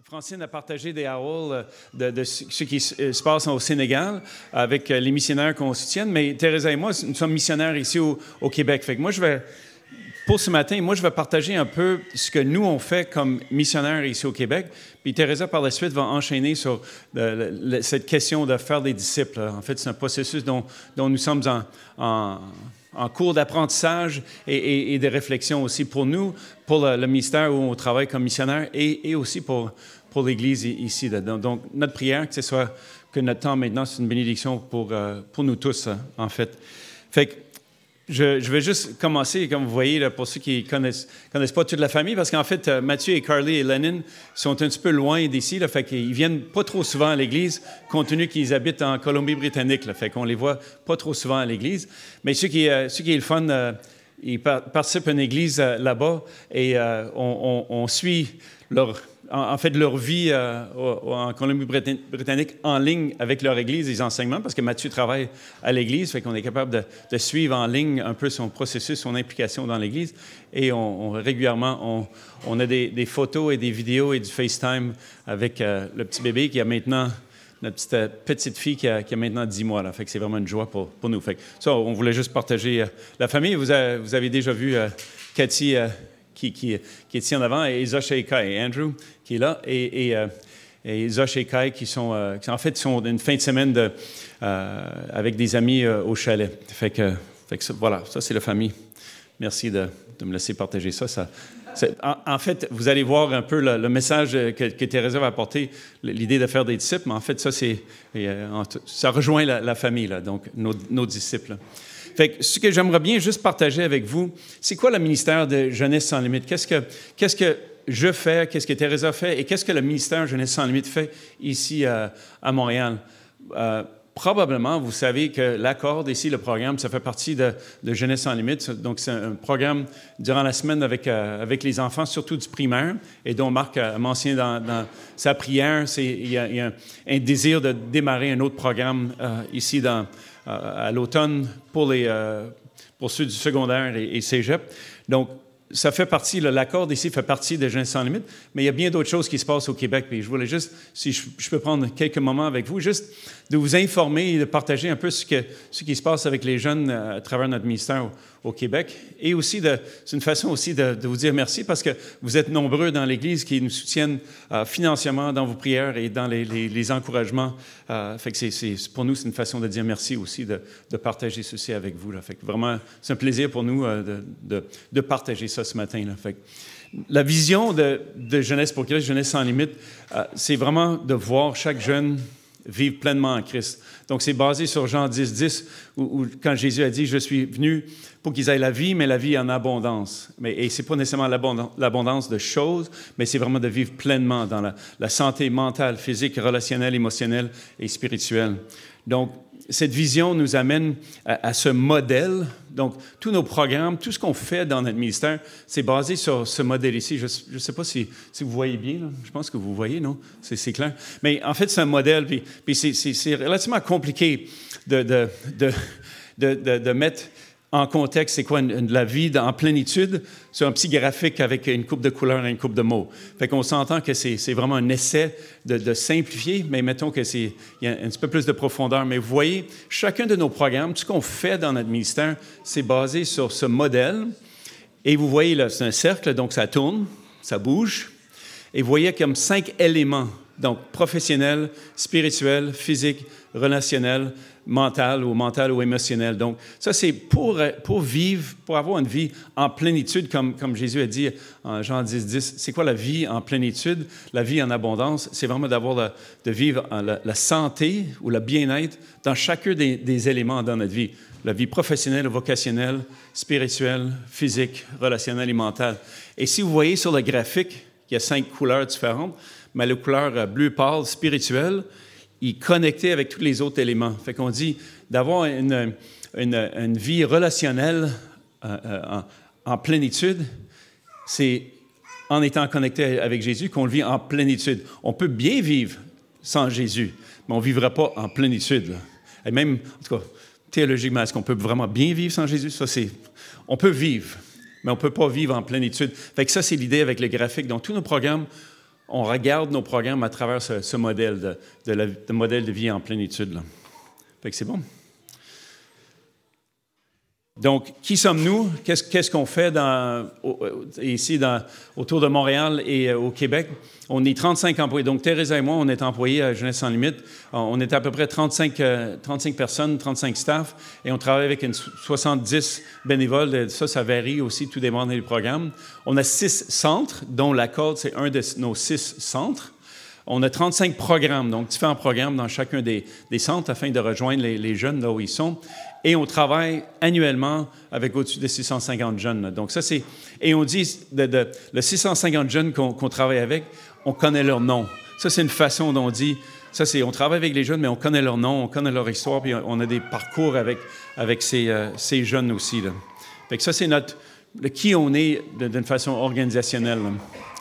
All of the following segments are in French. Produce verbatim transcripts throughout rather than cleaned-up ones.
Francine a partagé des paroles de, de ce qui se passe au Sénégal avec les missionnaires qu'on soutient, mais Teresa et moi, nous sommes missionnaires ici au, au Québec. Fait que moi, je vais, pour ce matin, moi, je vais partager un peu ce que nous, on fait comme missionnaires ici au Québec. Puis Teresa, par la suite, va enchaîner sur le, le, cette question de faire des disciples. En fait, c'est un processus dont, dont nous sommes en... en en cours d'apprentissage et, et, et de réflexion aussi pour nous, pour le, le ministère où on travaille comme missionnaire et, et aussi pour, pour l'Église ici. Donc, notre prière, que ce soit que notre temps maintenant, c'est une bénédiction pour, euh, pour nous tous, en fait. Fait que je, je vais juste commencer, comme vous voyez, là, pour ceux qui ne connaissent, connaissent pas toute la famille, parce qu'en fait, Mathieu et Carly et Lennon sont un petit peu loin d'ici, là, fait qu'ils viennent pas trop souvent à l'Église, compte tenu qu'ils habitent en Colombie-Britannique, là, fait qu'on les voit pas trop souvent à l'Église. Mais ce qui, euh, ce qui est le fun, euh, ils par- participent à une Église euh, là-bas et euh, on, on, on suit leur... en fait, leur vie euh, en Colombie-Britannique en ligne avec leur Église, les enseignements, parce que Mathieu travaille à l'Église, fait qu'on est capable de, de suivre en ligne un peu son processus, son implication dans l'Église. Et on, on, régulièrement, on, on a des, des photos et des vidéos et du FaceTime avec euh, le petit bébé qui a maintenant, notre petite, euh, petite fille qui a, qui a maintenant dix mois. Là, fait que c'est vraiment une joie pour, pour nous. Fait que ça, on voulait juste partager euh, la famille. Vous, a, vous avez déjà vu euh, Cathy... Euh, Qui, qui, qui est ici en avant, et Zosh et Kai, et Andrew, qui est là, et, et, euh, et Zosh et Kai, qui sont, euh, qui en fait, sont une fin de semaine de, euh, avec des amis euh, au chalet. Fait que, fait que ça, voilà, ça, c'est la famille. Merci de, de me laisser partager ça. ça en, en fait, vous allez voir un peu le, le message que, que Teresa va apporter, l'idée de faire des disciples, mais en fait, ça, c'est, euh, ça rejoint la, la famille, là, donc nos, nos disciples. Fait que ce que j'aimerais bien juste partager avec vous, c'est quoi le ministère de Jeunesse sans limite? Qu'est-ce que, qu'est-ce que je fais, qu'est-ce que Teresa fait et qu'est-ce que le ministère Jeunesse sans limite fait ici euh, à Montréal? Euh, probablement, vous savez que l'Accord ici, le programme, ça fait partie de, de Jeunesse sans limite. Donc, c'est un programme durant la semaine avec, euh, avec les enfants, surtout du primaire, et dont Marc a mentionné dans, dans sa prière, c'est, il y a, il y a un, un désir de démarrer un autre programme euh, ici dans à l'automne pour, les, euh, pour ceux du secondaire et, et cégep. Donc, ça fait partie, là, l'accord ici fait partie de Jeunesse sans limite, mais il y a bien d'autres choses qui se passent au Québec. Puis je voulais juste, si je, je peux prendre quelques moments avec vous, juste de vous informer et de partager un peu ce, que, ce qui se passe avec les jeunes à travers notre ministère au, au Québec. Et aussi, de, c'est une façon aussi de, de vous dire merci parce que vous êtes nombreux dans l'Église qui nous soutiennent euh, financièrement dans vos prières et dans les, les, les encouragements. Euh, fait que c'est, c'est, pour nous, c'est une façon de dire merci aussi, de, de partager ceci avec vous. Là. Fait que vraiment, c'est un plaisir pour nous euh, de, de, de partager ça ce matin. Là. Fait que la vision de, de Jeunesse pour Christ, Jeunesse sans limite, euh, c'est vraiment de voir chaque jeune vivre pleinement en Christ. Donc, c'est basé sur Jean dix, dix, où, où quand Jésus a dit « Je suis venu pour qu'ils aient la vie, mais la vie en abondance. » Mais, et ce n'est pas nécessairement l'abondance, l'abondance de choses, mais c'est vraiment de vivre pleinement dans la, la santé mentale, physique, relationnelle, émotionnelle et spirituelle. Donc, cette vision nous amène à, à ce modèle. Donc, tous nos programmes, tout ce qu'on fait dans notre ministère, c'est basé sur ce modèle ici. Je ne sais pas si, si vous voyez bien, là. Je pense que vous voyez, non? C'est, c'est clair. Mais en fait, c'est un modèle, puis, puis c'est, c'est, c'est relativement compliqué de, de, de, de, de, de mettre en contexte, c'est quoi une, une, la vie en plénitude sur un petit graphique avec une coupe de couleurs et une coupe de mots. Fait qu'on s'entend que c'est, c'est vraiment un essai de, de simplifier, mais mettons que c'est il y a un petit peu plus de profondeur. Mais vous voyez, chacun de nos programmes, tout ce qu'on fait dans notre ministère, c'est basé sur ce modèle. Et vous voyez là, c'est un cercle, donc ça tourne, ça bouge. Et vous voyez comme cinq éléments, donc professionnel, spirituel, physique, relationnel, mental ou mental ou émotionnel. Donc, ça, c'est pour, pour vivre, pour avoir une vie en plénitude, comme, comme Jésus a dit en Jean dix, dix. C'est quoi la vie en plénitude? La vie en abondance, c'est vraiment d'avoir la, de vivre la, la santé ou le bien-être dans chacun des, des éléments dans notre vie. La vie professionnelle, vocationnelle, spirituelle, physique, relationnelle et mentale. Et si vous voyez sur le graphique, il y a cinq couleurs différentes, mais la couleur bleu pâle, spirituelle, il est connecté avec tous les autres éléments. Fait qu'on dit d'avoir une, une, une vie relationnelle euh, en, en plénitude, c'est en étant connecté avec Jésus qu'on le vit en plénitude. On peut bien vivre sans Jésus, mais on ne vivra pas en plénitude. Là. Et même, en tout cas, théologiquement, est-ce qu'on peut vraiment bien vivre sans Jésus? Ça, c'est... On peut vivre, mais on ne peut pas vivre en plénitude. Fait que ça, c'est l'idée avec le graphique. Donc, tous nos programmes, on regarde nos programmes à travers ce, ce modèle de, de, la, de modèle de vie en plénitude. Là. Fait que c'est bon. Donc, qui sommes-nous? Qu'est-ce, qu'est-ce qu'on fait dans, ici dans, autour de Montréal et au Québec? On est trente-cinq employés. Donc, Thérèse et moi, on est employés à Jeunesse sans limite. On est à peu près trente-cinq, trente-cinq personnes, trente-cinq staffs, et on travaille avec une soixante-dix bénévoles. Ça, ça varie aussi, tout dépend des programmes. On a six centres, dont la Corde, c'est un de nos six centres. On a trente-cinq programmes, donc différents programmes dans chacun des, des centres afin de rejoindre les, les jeunes là où ils sont. Et on travaille annuellement avec au-dessus de six cent cinquante jeunes. Là. Donc ça, c'est... Et on dit, de, de, le six cent cinquante jeunes qu'on, qu'on travaille avec, on connaît leur nom. Ça, c'est une façon dont on dit... Ça, c'est... On travaille avec les jeunes, mais on connaît leur nom, on connaît leur histoire, puis on a des parcours avec, avec ces, euh, ces jeunes aussi. Là. Fait que ça, c'est notre... Le, qui on est de, d'une façon organisationnelle. Là.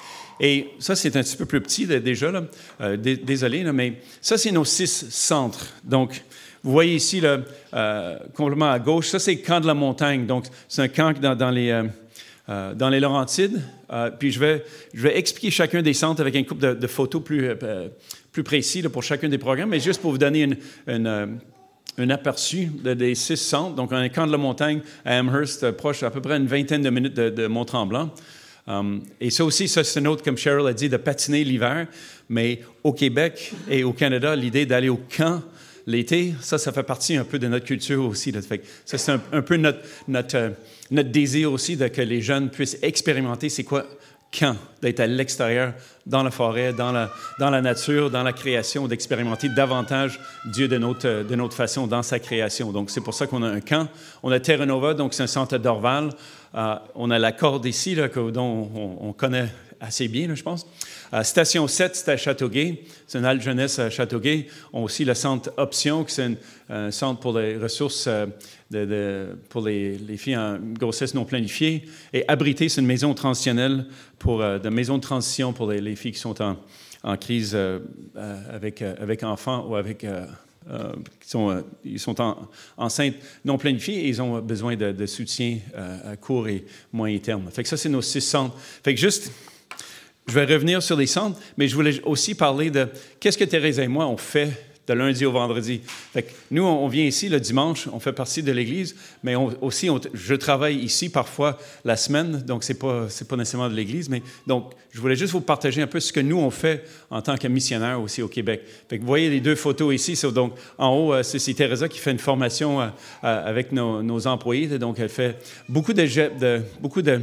Et ça, c'est un petit peu plus petit déjà, là. Euh, d- désolé, là, mais ça, c'est nos six centres. Donc, vous voyez ici, là, euh, complètement à gauche, ça, c'est le camp de la montagne. Donc, c'est un camp dans, dans, les, euh, euh, dans les Laurentides. Euh, puis, je vais, je vais expliquer chacun des centres avec un couple de, de photos plus, euh, plus précis là, pour chacun des programmes, mais juste pour vous donner une, une, euh, un aperçu de, des six centres. Donc, on a un camp de la montagne à Amherst, proche à peu près une vingtaine de minutes de, de Mont-Tremblant. Um, et ça aussi, ça, c'est une autre, comme Cheryl a dit, de patiner l'hiver. Mais au Québec et au Canada, l'idée d'aller au camp l'été, ça, ça fait partie un peu de notre culture aussi. Là. Fait que ça, c'est un, un peu notre, notre, euh, notre désir aussi de que les jeunes puissent expérimenter c'est quoi camp, d'être à l'extérieur, dans la forêt, dans la, dans la nature, dans la création, d'expérimenter davantage Dieu de notre, de notre façon dans sa création. Donc, c'est pour ça qu'on a un camp. On a Terra Nova, donc c'est un centre d'Orval. Euh, on a la Corde ici, là, que, dont on, on connaît assez bien, là, je pense. Euh, Station sept, c'est à Châteauguay. C'est une halte jeunesse à Châteauguay. On a aussi le centre Option, qui c'est un, un centre pour les ressources euh, de, de, pour les, les filles en grossesse non planifiée. Et Abrité, c'est une maison transitionnelle, pour, euh, de maison de transition pour les, les filles qui sont en, en crise euh, avec, euh, avec enfants ou avec... Euh, Euh, qui sont, euh, ils sont en, enceintes non planifiées et ils ont besoin de, de soutien euh, à court et moyen terme. Fait que ça, c'est nos six centres. Fait que juste, je vais revenir sur les centres, mais je voulais aussi parler de qu'est-ce que Thérèse et moi, on fait de lundi au vendredi. Fait que nous, on vient ici le dimanche, on fait partie de l'Église, mais on, aussi, on, je travaille ici parfois la semaine, donc c'est pas, c'est pas nécessairement de l'Église, mais donc, je voulais juste vous partager un peu ce que nous, on fait en tant que missionnaires aussi au Québec. Fait que vous voyez les deux photos ici, c'est, donc en haut, c'est, c'est Teresa qui fait une formation euh, avec nos, nos employés, donc elle fait beaucoup de, de beaucoup de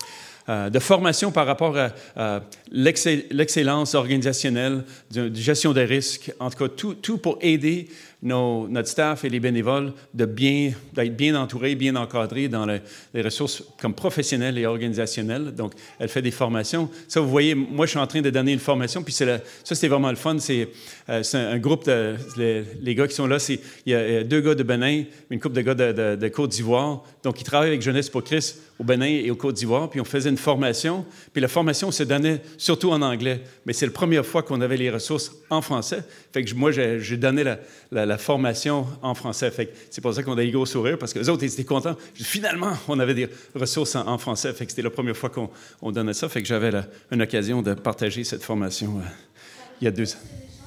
de formation par rapport à, à l'excellence organisationnelle, de, de gestion des risques, en tout cas, tout, tout pour aider nos, notre staff et les bénévoles de bien, d'être bien entourés, bien encadrés dans le, les ressources comme professionnelles et organisationnelles. Donc, elle fait des formations. Ça, vous voyez, moi, je suis en train de donner une formation, puis c'est la, ça, c'était vraiment le fun. C'est, euh, c'est un, un groupe, de, les, les gars qui sont là, c'est, il y a deux gars de Bénin, une couple de gars de, de, de Côte d'Ivoire. Donc, ils travaillent avec Jeunesse pour Christ au Bénin et au Côte d'Ivoire, puis on faisait une formation, puis la formation se donnait surtout en anglais, mais c'est la première fois qu'on avait les ressources en français. Fait que moi, j'ai, j'ai donné la, la, la formation en français. Fait que c'est pour ça qu'on a des gros sourires, parce que les autres, ils étaient contents. Finalement, on avait des ressources en, en français. Fait que c'était la première fois qu'on on donnait ça. Fait que j'avais la, une occasion de partager cette formation euh, il y a deux ans.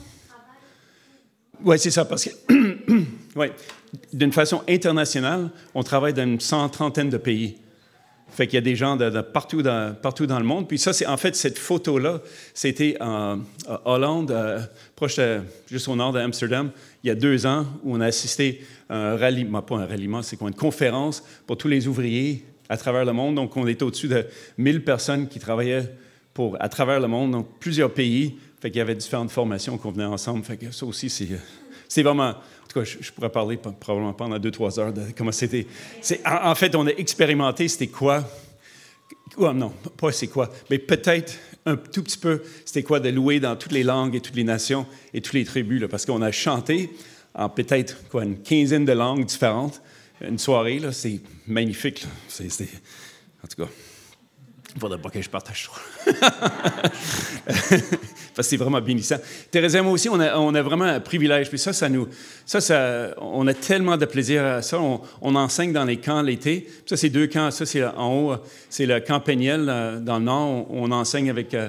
Oui, c'est ça, parce que, ouais, d'une façon internationale, on travaille dans une cent trentaine de pays. Fait qu'il y a des gens de, de partout, dans, partout dans le monde. Puis ça, c'est en fait, cette photo-là, c'était en, en Hollande, euh, proche de, juste au nord d'Amsterdam, il y a deux ans, où on a assisté à un ralliement, pas un ralliement, c'est quoi, une conférence pour tous les ouvriers à travers le monde. Donc, on était au-dessus de mille personnes qui travaillaient pour, à travers le monde, donc plusieurs pays. Fait qu'il y avait différentes formations qu'on venait ensemble. Fait que ça aussi, c'est, c'est vraiment... En tout cas, je, je pourrais parler probablement pendant deux, trois heures de comment c'était. C'est, en, en fait, on a expérimenté c'était quoi. Oh, non, pas c'est quoi, mais peut-être un tout petit peu c'était quoi de louer dans toutes les langues et toutes les nations et toutes les tribus, là, parce qu'on a chanté en peut-être quoi, une quinzaine de langues différentes. Une soirée, là, c'est magnifique. Là. C'est, c'est... En tout cas, il ne faudrait pas que je partage trop. Parce que c'est vraiment bénissant. Thérèse et moi aussi, on a, on a vraiment un privilège. Puis ça, ça nous, ça, ça, on a tellement de plaisir à ça. On, on enseigne dans les camps l'été. Puis ça, c'est deux camps. Ça, c'est en haut, c'est le camp Péniel, dans le nord. On, on enseigne avec,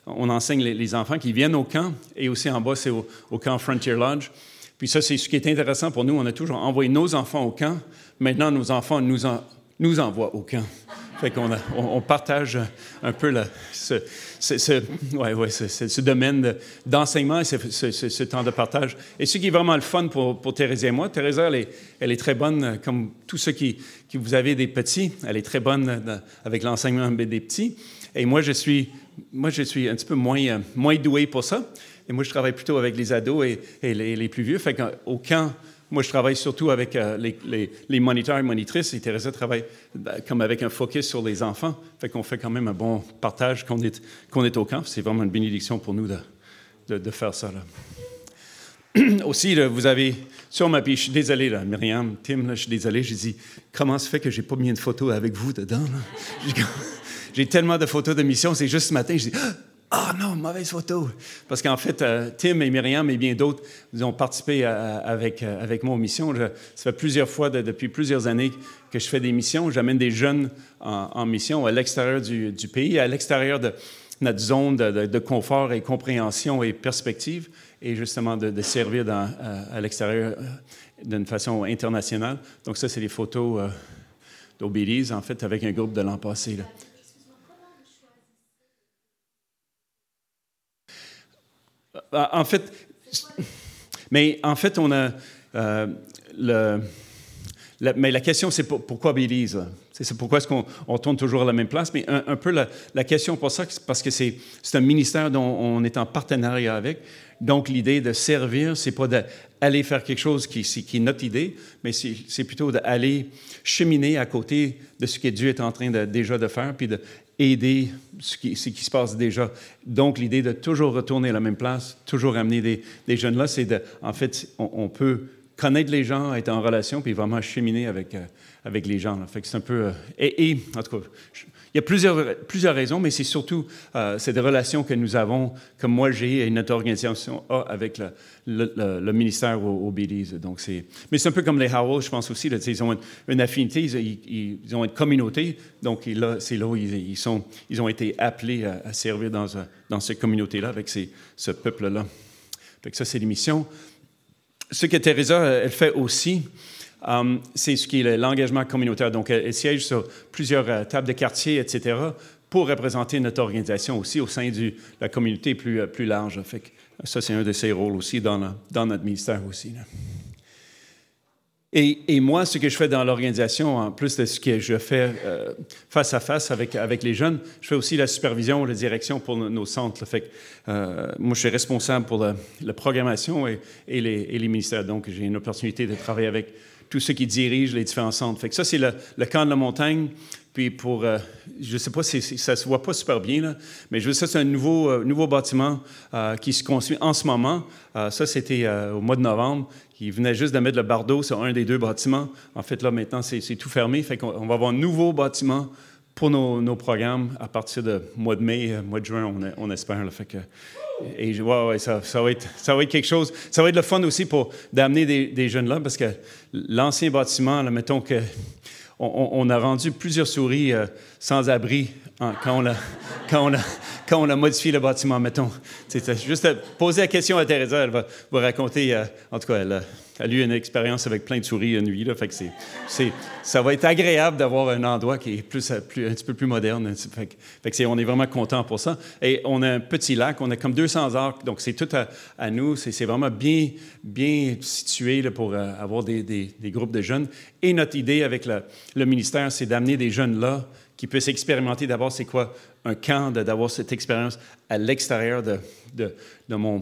on enseigne les, les enfants qui viennent au camp, et aussi en bas, c'est au, au camp Frontier Lodge. Puis ça, c'est ce qui est intéressant pour nous. On a toujours envoyé nos enfants au camp. Maintenant, nos enfants nous, en, nous envoient au camp. Fait qu'on a, on, on partage un peu la, ce, ce, ce, ouais, ouais, ce, ce, ce domaine de, d'enseignement et ce, ce, ce, ce temps de partage. Et ce qui est vraiment le fun pour, pour Thérèse et moi, Thérèse, elle est, elle est très bonne, comme tous ceux qui, qui vous avez des petits, elle est très bonne dans, avec l'enseignement des petits. Et moi, je suis, moi, je suis un petit peu moins, moins doué pour ça. Et moi, je travaille plutôt avec les ados et, et les, les plus vieux. Fait qu'au camp, moi, je travaille surtout avec euh, les, les, les moniteurs et monitrices. Et Thérèse travaille ben, comme avec un focus sur les enfants. Fait qu'on fait quand même un bon partage qu'on est, qu'on est au camp. C'est vraiment une bénédiction pour nous de, de, de faire ça, là. Aussi, là, vous avez sur ma... Puis je suis désolé, là, Myriam, Tim, là, je suis désolé. J'ai dit, comment se fait que j'ai pas mis une photo avec vous dedans, là? J'ai, j'ai tellement de photos de mission. C'est juste ce matin, je dis... Ah non, mauvaise photo! Parce qu'en fait, euh, Tim et Myriam et bien d'autres ils ont participé à, à, avec, euh, avec moi aux missions. Je, ça fait plusieurs fois, de, depuis plusieurs années, que je fais des missions. J'amène des jeunes en, en mission à l'extérieur du, du pays, à l'extérieur de notre zone de, de, de confort et compréhension et perspective, et justement de, de servir dans, à, à l'extérieur euh, d'une façon internationale. Donc ça, c'est des photos euh, d'Obédize, en fait, avec un groupe de l'an passé, là. En fait, mais en fait, on a euh, le, la, mais la question, c'est pour, pourquoi Belize? C'est, c'est pourquoi est-ce qu'on on tourne toujours à la même place? Mais un, un peu la, la question pour ça, c'est parce que c'est, c'est un ministère dont on est en partenariat avec. Donc, l'idée de servir, c'est pas d'aller faire quelque chose qui, qui est notre idée, mais c'est, c'est plutôt d'aller cheminer à côté de ce que Dieu est en train de, déjà de faire, puis de aider ce qui, ce qui se passe déjà. Donc, l'idée de toujours retourner à la même place, toujours amener des, des jeunes là, c'est de, en fait, on, on peut connaître les gens, être en relation, puis vraiment cheminer avec, euh, avec les gens, là. Fait que c'est un peu... Euh, et, et, en tout cas, je, il y a plusieurs, plusieurs raisons, mais c'est surtout euh, c'est des relations que nous avons, comme moi j'ai et notre organisation a avec le, le, le, le ministère au, au Belize. Donc c'est, mais c'est un peu comme les Howell, je pense aussi. Là, ils ont une, une affinité, ils, ils, ils ont une communauté. Donc là, c'est là où ils, ils, sont, ils ont été appelés à, à servir dans, dans cette communauté-là, avec ces, ce peuple-là. Fait que ça, c'est l'émission. Ce que Teresa, elle fait aussi, Um, c'est ce qui est l'engagement communautaire. Donc, elle, elle siège sur plusieurs uh, tables de quartier, et cetera, pour représenter notre organisation aussi au sein de la communauté plus, uh, plus large. Fait que ça, c'est un de ses rôles aussi dans, la, dans notre ministère aussi, là. Et, et moi, ce que je fais dans l'organisation, en plus de ce que je fais euh, face à face avec, avec les jeunes, je fais aussi la supervision, la direction pour nos, nos centres. Là. Fait que, euh, moi, je suis responsable pour la, la programmation et, et, les, et les ministères. Donc, j'ai une opportunité de travailler avec tous ceux qui dirigent les différents centres. Fait que ça, c'est le, le camp de la montagne. Puis pour, euh, je ne sais pas si ça ne se voit pas super bien, là, mais je veux ça, c'est un nouveau, euh, nouveau bâtiment euh, qui se construit en ce moment. Euh, ça, c'était euh, au mois de novembre. Ils venaient juste de mettre le bardeau sur un des deux bâtiments. En fait, là, maintenant, c'est, c'est tout fermé. Fait qu'on on va avoir un nouveau bâtiment pour nos, nos programmes à partir du mois de mai, euh, mois de juin, on, on espère. Là. Fait que, et ouais, ouais, ça, ça, va être, ça va être quelque chose. Ça va être le fun aussi pour d'amener des, des jeunes là, parce que l'ancien bâtiment, là, mettons que on, on a rendu plusieurs souris euh, sans abri hein, quand, on a, quand, on a, quand on a modifié le bâtiment, mettons. C'est juste à poser la question à Teresa, elle va vous raconter, euh, en tout cas, elle a, elle a eu une expérience avec plein de souris une nuit, là, fait que c'est, c'est, ça va être agréable d'avoir un endroit qui est plus, plus, un petit peu plus moderne. Fait que, fait que c'est, on est vraiment content pour ça. Et on a un petit lac, on a comme deux cents arcs, donc c'est tout à, à nous, c'est, c'est vraiment bien, bien situé là, pour euh, avoir des, des, des groupes de jeunes. Et notre idée avec le, le ministère, c'est d'amener des jeunes là qui puissent expérimenter d'abord c'est quoi un camp, de, d'avoir cette expérience à l'extérieur de, de, de mon...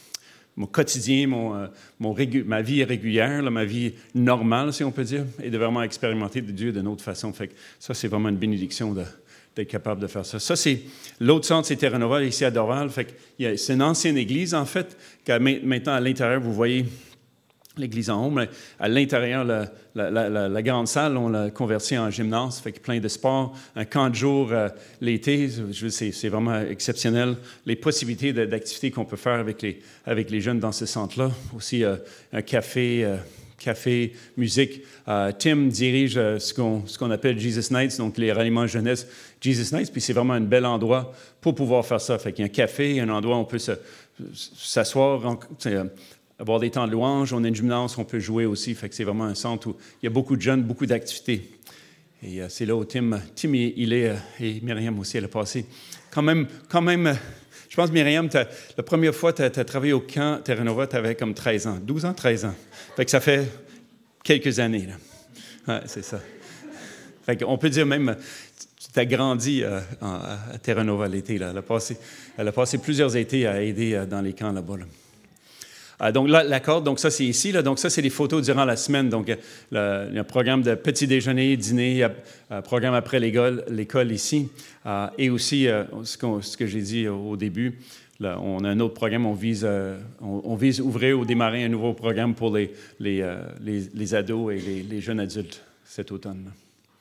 mon quotidien, mon, euh, mon régu- ma vie régulière, là, ma vie normale, si on peut dire, et de vraiment expérimenter de Dieu d'une autre façon. Fait que ça, c'est vraiment une bénédiction de, d'être capable de faire ça. Ça, c'est l'autre centre, c'est Terra Nova, ici à Dorval. Fait que, il y a, c'est une ancienne église, en fait, que maintenant, à l'intérieur, vous voyez l'église en haut, mais à l'intérieur, la, la, la, la grande salle, on l'a convertie en gymnase, fait que plein de sports, un camp de jour euh, l'été, je, c'est, c'est vraiment exceptionnel. Les possibilités de, d'activités qu'on peut faire avec les, avec les jeunes dans ce centre-là. Aussi, euh, un café, euh, café, musique. Euh, Tim dirige euh, ce, qu'on, ce qu'on appelle Jesus Nights, donc les ralliements jeunesse Jesus Nights, puis c'est vraiment un bel endroit pour pouvoir faire ça. Fait qu'il y a un café, un endroit où on peut se, s'asseoir, euh, avoir des temps de louange, on a une gymnase, on peut jouer aussi. Fait que c'est vraiment un centre où il y a beaucoup de jeunes, beaucoup d'activités. Et euh, c'est là où Tim, Tim il est, euh, et Myriam aussi, elle a passé. Quand même, quand même euh, je pense, Myriam, la première fois que tu as travaillé au camp Terra Nova, tu avais comme treize ans. douze ans, treize ans. Fait que ça fait quelques années. Ouais, c'est ça. Fait qu'on peut dire même, tu as grandi euh, à Terra Nova l'été. Là. Elle, a passé, elle a passé plusieurs étés à aider euh, dans les camps là-bas. Là. Euh, donc là, la corde, donc ça, c'est ici. Là, donc ça, c'est les photos durant la semaine. Donc, le, il y a un programme de petit déjeuner, dîner, un programme après l'école, l'école ici. Euh, et aussi, euh, ce, ce que j'ai dit au début, là, on a un autre programme. On vise, euh, on, on vise ouvrir ou démarrer un nouveau programme pour les, les, euh, les, les ados et les, les jeunes adultes cet automne. Là.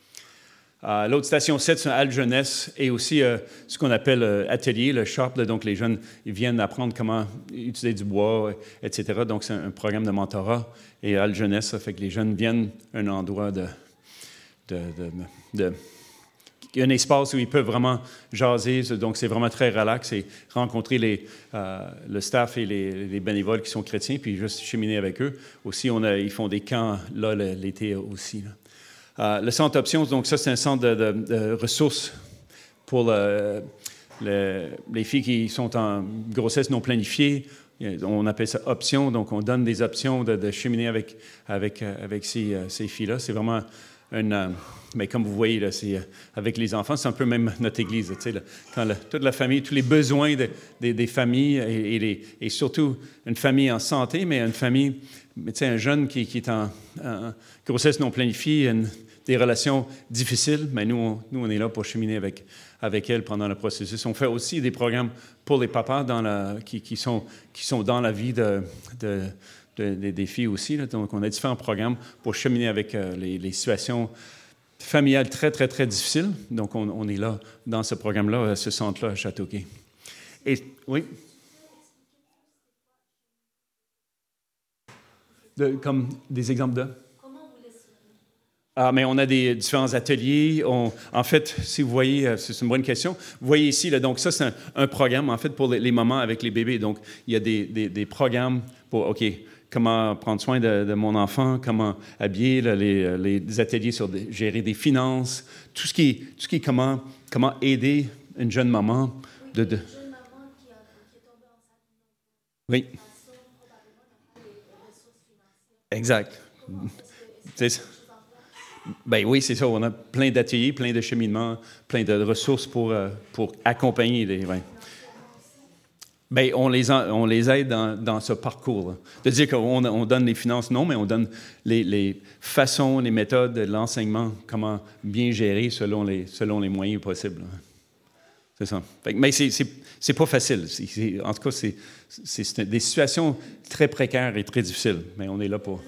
Euh, l'autre station sept, c'est un Halle Jeunesse et aussi euh, ce qu'on appelle euh, atelier, le shop. Là, donc, les jeunes ils viennent apprendre comment utiliser du bois, et cetera. Donc, c'est un, un programme de mentorat. Et Halle Jeunesse, ça fait que les jeunes viennent à un endroit de, de, de, de... Il y a un espace où ils peuvent vraiment jaser. Donc, c'est vraiment très relax et rencontrer les, euh, le staff et les, les bénévoles qui sont chrétiens, puis juste cheminer avec eux. Aussi, on a, ils font des camps là l'été aussi. Là. Euh, le centre Options, donc ça, c'est un centre de, de, de ressources pour le, le, les filles qui sont en grossesse non planifiée. On appelle ça options, donc on donne des options de, de cheminer avec, avec, avec ces, ces filles-là. C'est vraiment une... Mais comme vous voyez, là, c'est, avec les enfants, c'est un peu même notre Église. Tu sais, là, quand la, toute la famille, tous les besoins de, de, des familles, et, et, les, et surtout une famille en santé, mais une famille, tu sais, un jeune qui, qui est en, en grossesse non planifiée, une, des relations difficiles, mais nous on, nous, on est là pour cheminer avec, avec elle pendant le processus. On fait aussi des programmes pour les papas dans la, qui, qui, sont, qui sont dans la vie de, de, de, de, des filles aussi. Là. Donc, on a différents programmes pour cheminer avec euh, les, les situations familiales très, très, très difficiles. Donc, on, on est là dans ce programme-là, à ce centre-là, à Châteauguay. Et, oui? De, comme des exemples de? Ah, mais on a des différents ateliers. On, en fait, si vous voyez, c'est une bonne question. Vous voyez ici, là, donc ça, c'est un, un programme, en fait, pour les, les mamans avec les bébés. Donc, il y a des, des, des programmes pour, OK, comment prendre soin de, de mon enfant, comment habiller, là, les, les ateliers sur des, gérer des finances, tout ce qui est, tout ce qui est comment, comment aider une jeune maman. De, de... Une jeune maman qui, a, qui est tombée enceinte. Oui. Exact. C'est ça. Ben oui, c'est ça. On a plein d'ateliers, plein de cheminements, plein de ressources pour, euh, pour accompagner les... Ouais. Ben, on les, en, on les aide dans, dans ce parcours-là. De dire qu'on on donne les finances, non, mais on donne les, les façons, les méthodes, l'enseignement, comment bien gérer selon les, selon les moyens possibles. C'est ça. Fait, mais c'est, c'est, c'est pas facile. C'est, c'est, en tout cas, c'est, c'est, c'est des situations très précaires et très difficiles, mais on est là pour...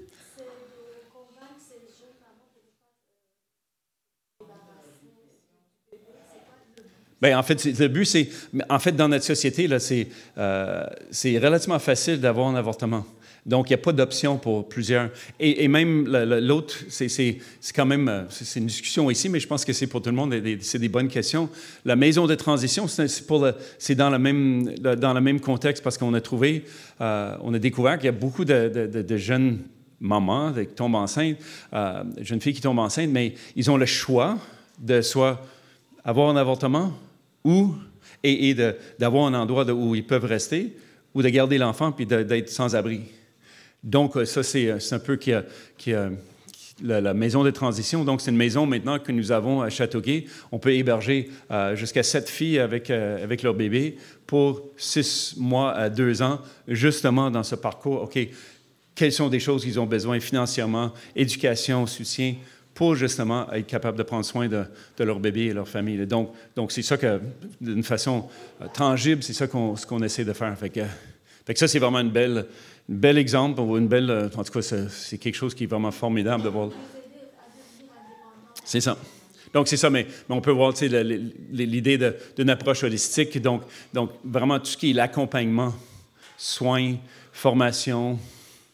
Bien, en fait, le but, c'est... En fait, dans notre société, là, c'est, euh, c'est relativement facile d'avoir un avortement. Donc, il n'y a pas d'option pour plusieurs. Et, et même l'autre, c'est, c'est, c'est quand même... C'est une discussion ici, mais je pense que c'est pour tout le monde. C'est des bonnes questions. La maison de transition, c'est, pour le, c'est dans, le même, dans le même contexte parce qu'on a trouvé... Euh, on a découvert qu'il y a beaucoup de, de, de jeunes mamans qui tombent enceintes, euh, jeunes filles qui tombent enceintes, mais ils ont le choix de soit avoir un avortement... ou et, et de, d'avoir un endroit de, où ils peuvent rester, ou de garder l'enfant puis de, d'être sans abri. Donc, ça, c'est, c'est un peu qui a, qui a, qui, la, la maison de transition. Donc, c'est une maison maintenant que nous avons à Châteauguay. On peut héberger euh, jusqu'à sept filles avec, euh, avec leur bébé pour six mois à deux ans, justement dans ce parcours. OK, quelles sont des choses qu'ils ont besoin financièrement, éducation, soutien, pour justement être capable de prendre soin de, de leur bébé et leur famille. Donc, donc c'est ça que, d'une façon euh, tangible, c'est ça qu'on, ce qu'on essaie de faire. Fait que, fait que ça, c'est vraiment une belle, une belle exemple, une belle, en tout cas, c'est, c'est quelque chose qui est vraiment formidable de voir. C'est ça. Donc, c'est ça, mais, mais on peut voir tu sais, le, le, l'idée de, d'une approche holistique. Donc, donc, vraiment, tout ce qui est l'accompagnement, soins, formation,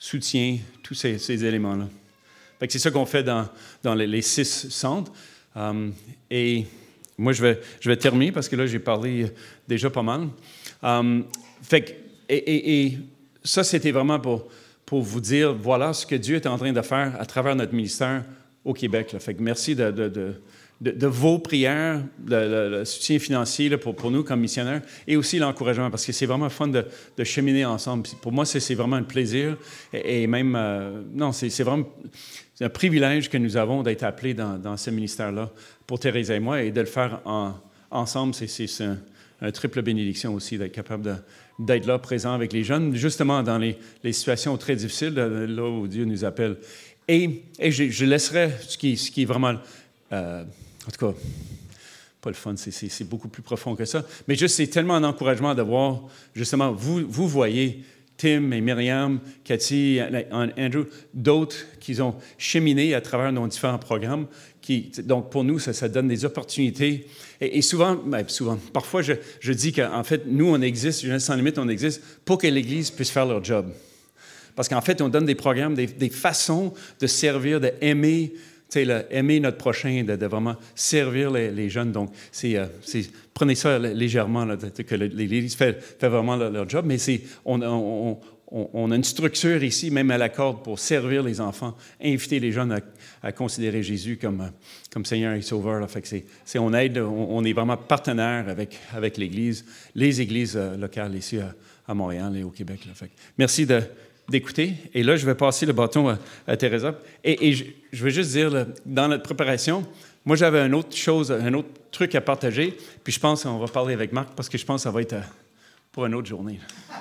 soutien, tous ces, ces éléments-là. Fait que c'est ça qu'on fait dans, dans les, les six centres. Um, et moi, je vais, je vais terminer parce que là, j'ai parlé déjà pas mal. Um, fait que, et, et, et ça, c'était vraiment pour, pour vous dire, voilà ce que Dieu est en train de faire à travers notre ministère au Québec. Là. Fait que merci de, de, de, de, de vos prières, le, le, le soutien financier là, pour, pour nous comme missionnaires et aussi l'encouragement parce que c'est vraiment fun de, de cheminer ensemble. Pour moi, c'est, c'est vraiment un plaisir et, et même, euh, non, c'est, c'est vraiment c'est un privilège que nous avons d'être appelés dans, dans ce ministère-là pour Thérèse et moi et de le faire en, ensemble. C'est, c'est, c'est un, un triple bénédiction aussi d'être capable de, d'être là, présent avec les jeunes, justement dans les, les situations très difficiles, là où Dieu nous appelle. Et, et je, je laisserai ce qui, ce qui est vraiment, euh, en tout cas, pas le fun, c'est, c'est, c'est beaucoup plus profond que ça, mais juste c'est tellement un encouragement de voir, justement, vous, vous voyez Tim et Myriam, Cathy, Andrew, d'autres qui ont cheminé à travers nos différents programmes. Qui, donc, pour nous, ça, ça donne des opportunités. Et, et souvent, ben, souvent, parfois, je, je dis qu'en fait, nous, on existe, Jeunesse sans limite, on existe pour que l'Église puisse faire leur job. Parce qu'en fait, on donne des programmes, des, des façons de servir, d'aimer, tu sais, là, aimer notre prochain, de, de vraiment servir les, les jeunes. Donc, c'est, euh, c'est, prenez ça légèrement, là, que l'Église fait, fait vraiment leur, leur job, mais c'est, on, on, on, on a une structure ici, même à la corde, pour servir les enfants, inviter les jeunes à, à considérer Jésus comme, comme Seigneur et Sauveur. Là. Fait que c'est, c'est, on aide, on, on est vraiment partenaire avec, avec l'Église, les églises euh, locales ici à, à Montréal et au Québec. Là. Fait que merci de... d'écouter. Et là, je vais passer le bâton à, à Teresa. Et, et je, je veux juste dire, là, dans notre préparation, moi, j'avais une autre chose, un autre truc à partager. Puis je pense qu'on va parler avec Marc parce que je pense que ça va être euh, pour une autre journée.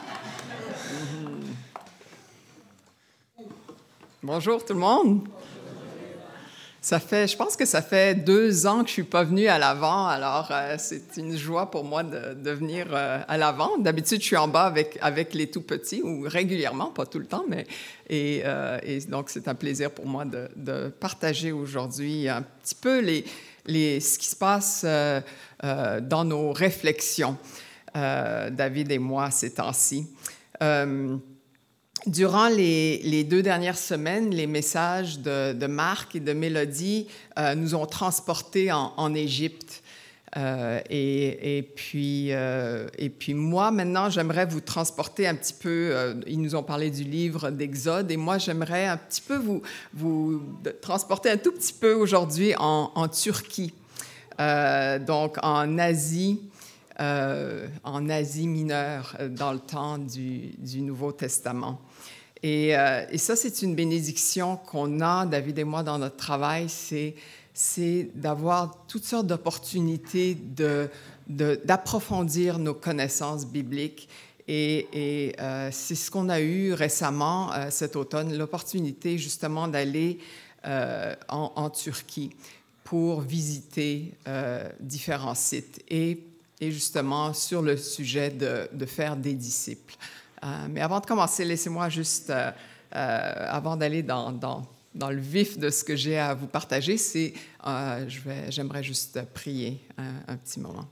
Bonjour tout le monde. Ça fait, je pense que ça fait deux ans que je suis pas venue à l'Avent, alors euh, c'est une joie pour moi de, de venir euh, à l'Avent. D'habitude, je suis en bas avec, avec les tout-petits, ou régulièrement, pas tout le temps, mais... Et, euh, et donc, c'est un plaisir pour moi de, de partager aujourd'hui un petit peu les, les, ce qui se passe euh, euh, dans nos réflexions, euh, David et moi, ces temps-ci. Euh, Durant les, les deux dernières semaines, les messages de, de Marc et de Mélodie euh, nous ont transportés en, en Égypte. Euh, et, et, puis, euh, et puis moi, maintenant, j'aimerais vous transporter un petit peu, euh, ils nous ont parlé du livre d'Exode, et moi, j'aimerais un petit peu vous, vous transporter un tout petit peu aujourd'hui en, en Turquie, euh, donc en Asie, euh, en Asie mineure, dans le temps du, du Nouveau Testament. Et, euh, et ça, c'est une bénédiction qu'on a, David et moi, dans notre travail, c'est, c'est d'avoir toutes sortes d'opportunités de, de, d'approfondir nos connaissances bibliques. Et, et euh, c'est ce qu'on a eu récemment, euh, cet automne, l'opportunité justement d'aller euh, en, en Turquie pour visiter euh, différents sites et, et justement sur le sujet de, de faire des disciples. Euh, mais avant de commencer, laissez-moi juste, euh, euh, avant d'aller dans, dans, dans le vif de ce que j'ai à vous partager, c'est, euh, je vais, j'aimerais juste prier un, un petit moment.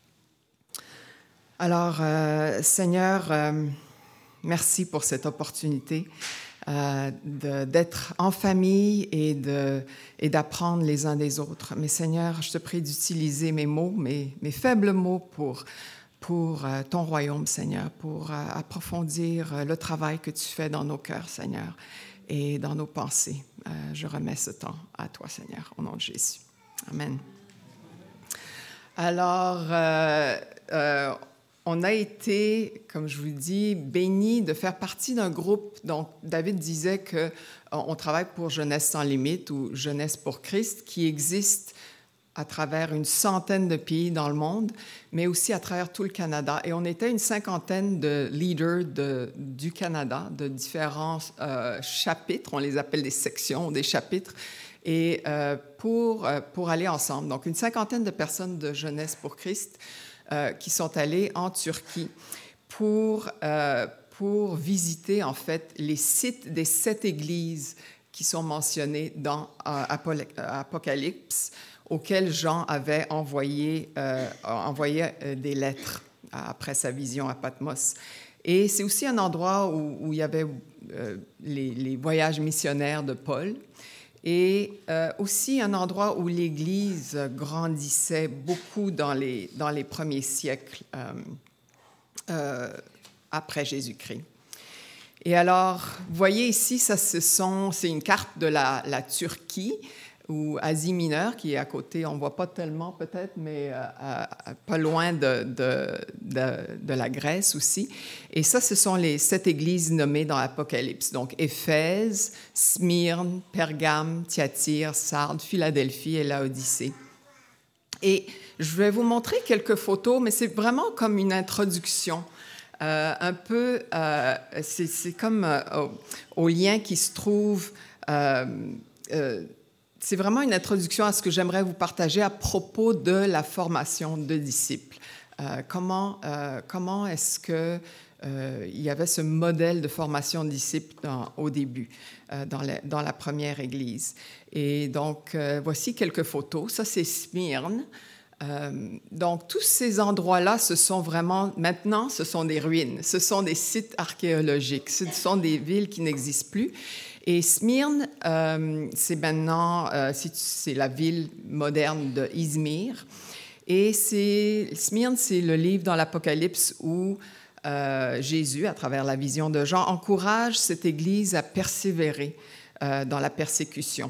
Alors, euh, Seigneur, euh, merci pour cette opportunité euh, de, d'être en famille et, de, et d'apprendre les uns des autres. Mais Seigneur, je te prie d'utiliser mes mots, mes, mes faibles mots pour... pour euh, ton royaume, Seigneur, pour euh, approfondir euh, le travail que tu fais dans nos cœurs, Seigneur, et dans nos pensées. Euh, je remets ce temps à toi, Seigneur, au nom de Jésus. Amen. Alors, euh, euh, on a été, comme je vous dis, bénis de faire partie d'un groupe. Donc, David disait qu'on travaille pour Jeunesse sans limite ou Jeunesse pour Christ, qui existe à travers une centaine de pays dans le monde, mais aussi à travers tout le Canada. Et on était une cinquantaine de leaders de, du Canada, de différents euh, chapitres, on les appelle des sections, des chapitres, et euh, pour, euh, pour aller ensemble. Donc, une cinquantaine de personnes de Jeunesse pour Christ euh, qui sont allées en Turquie pour, euh, pour visiter, en fait, les sites des sept églises qui sont mentionnées dans euh, Apocalypse, auquel Jean avait envoyé, euh, envoyé euh, des lettres après sa vision à Patmos. Et c'est aussi un endroit où, où il y avait euh, les, les voyages missionnaires de Paul. Et euh, aussi un endroit où l'Église grandissait beaucoup dans les, dans les premiers siècles euh, euh, après Jésus-Christ. Et alors, vous voyez ici, ça, ce sont, c'est une carte de la, la Turquie ou Asie mineure qui est à côté. On ne voit pas tellement peut-être, mais euh, à, à, pas loin de, de, de, de la Grèce aussi. Et ça, ce sont les sept églises nommées dans l'Apocalypse. Donc, Éphèse, Smyrne, Pergame, Thyatire, Sardes, Philadelphie et Laodicée. Et je vais vous montrer quelques photos, mais c'est vraiment comme une introduction. Euh, un peu, euh, c'est, c'est comme euh, au, au lien qui se trouve, euh, euh, c'est vraiment une introduction à ce que j'aimerais vous partager à propos de la formation de disciples. Euh, comment, euh, comment est-ce que euh, il y avait ce modèle de formation de disciples dans, au début, euh, dans, la, dans la première Église. Et donc, euh, voici quelques photos. Ça, c'est Smyrne. Euh, donc, tous ces endroits-là, ce sont vraiment, maintenant, ce sont des ruines, ce sont des sites archéologiques, ce sont des villes qui n'existent plus. Et Smyrne, euh, c'est maintenant, euh, c'est, c'est la ville moderne de Izmir. Et c'est, Smyrne, c'est le livre dans l'Apocalypse où euh, Jésus, à travers la vision de Jean, encourage cette Église à persévérer euh, dans la persécution.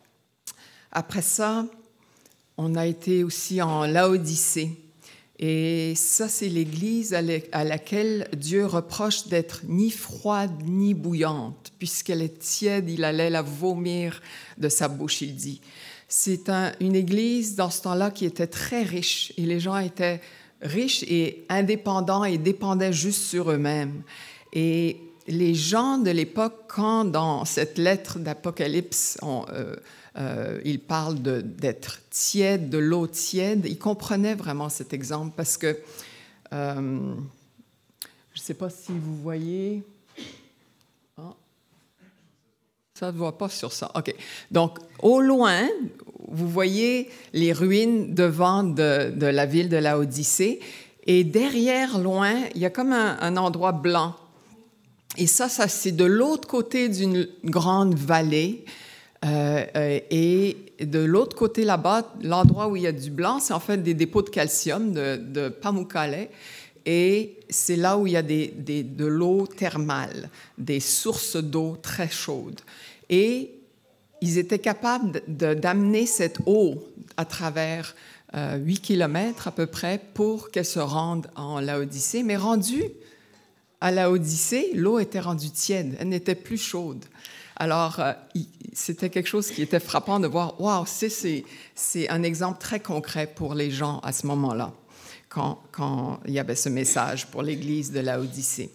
Après ça, on a été aussi en Laodicée. Et ça, c'est l'Église à laquelle Dieu reproche d'être ni froide ni bouillante. Puisqu'elle est tiède, il allait la vomir de sa bouche, il dit. C'est un, une Église, dans ce temps-là, qui était très riche. Et les gens étaient riches et indépendants et dépendaient juste sur eux-mêmes. Et les gens de l'époque, quand dans cette lettre d'Apocalypse, on... Euh, Euh, il parle de, d'être tiède, de l'eau tiède. Il comprenait vraiment cet exemple parce que, euh, je ne sais pas si vous voyez... Oh. Ça ne se voit pas sur ça. OK. Donc, au loin, vous voyez les ruines devant de, de la ville de Laodicée. Et derrière, loin, il y a comme un, un endroit blanc. Et ça, ça, c'est de l'autre côté d'une grande vallée. Euh, euh, et de l'autre côté là-bas, l'endroit où il y a du blanc, c'est en fait des dépôts de calcium, de, de Pamukkale. Et c'est là où il y a des, des, de l'eau thermale, des sources d'eau très chaudes. Et ils étaient capables de, de, d'amener cette eau à travers euh, huit kilomètres à peu près pour qu'elle se rende en Laodicée. Mais rendue à Laodicée, l'eau était rendue tiède, elle n'était plus chaude. Alors, euh, c'était quelque chose qui était frappant de voir, waouh, c'est, c'est, c'est un exemple très concret pour les gens à ce moment-là, quand, quand il y avait ce message pour l'Église de Laodicée.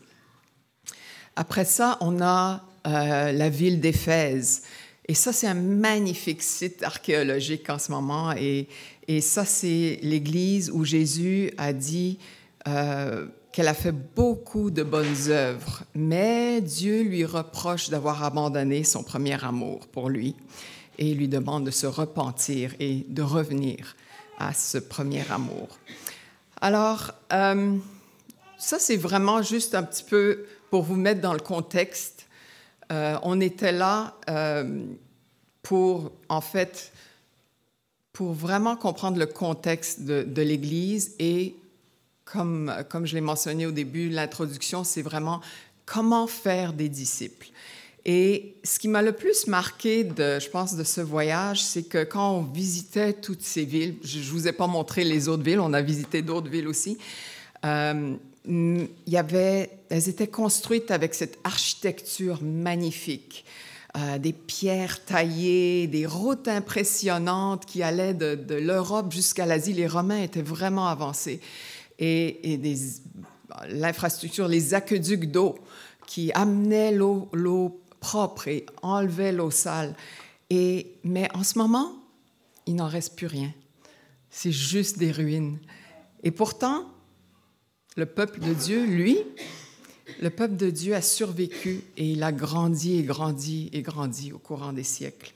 Après ça, on a euh, la ville d'Éphèse. Et ça, c'est un magnifique site archéologique en ce moment. Et, et ça, c'est l'Église où Jésus a dit... Euh, qu'elle a fait beaucoup de bonnes œuvres, mais Dieu lui reproche d'avoir abandonné son premier amour pour lui et lui demande de se repentir et de revenir à ce premier amour. Alors, euh, ça, c'est vraiment juste un petit peu pour vous mettre dans le contexte. Euh, on était là euh, pour, en fait, pour vraiment comprendre le contexte de, de l'Église et Comme, comme je l'ai mentionné au début, l'introduction, c'est vraiment comment faire des disciples. Et ce qui m'a le plus marqué, de, je pense, de ce voyage, c'est que quand on visitait toutes ces villes, je ne vous ai pas montré les autres villes, on a visité d'autres villes aussi, euh, il y avait, elles étaient construites avec cette architecture magnifique. Euh, des pierres taillées, des routes impressionnantes qui allaient de, de l'Europe jusqu'à l'Asie. Les Romains étaient vraiment avancés. Et, et des, l'infrastructure, les aqueducs d'eau qui amenaient l'eau, l'eau propre et enlevaient l'eau sale. Et, mais en ce moment, il n'en reste plus rien. C'est juste des ruines. Et pourtant, le peuple de Dieu, lui, le peuple de Dieu a survécu et il a grandi et grandi et grandi au courant des siècles.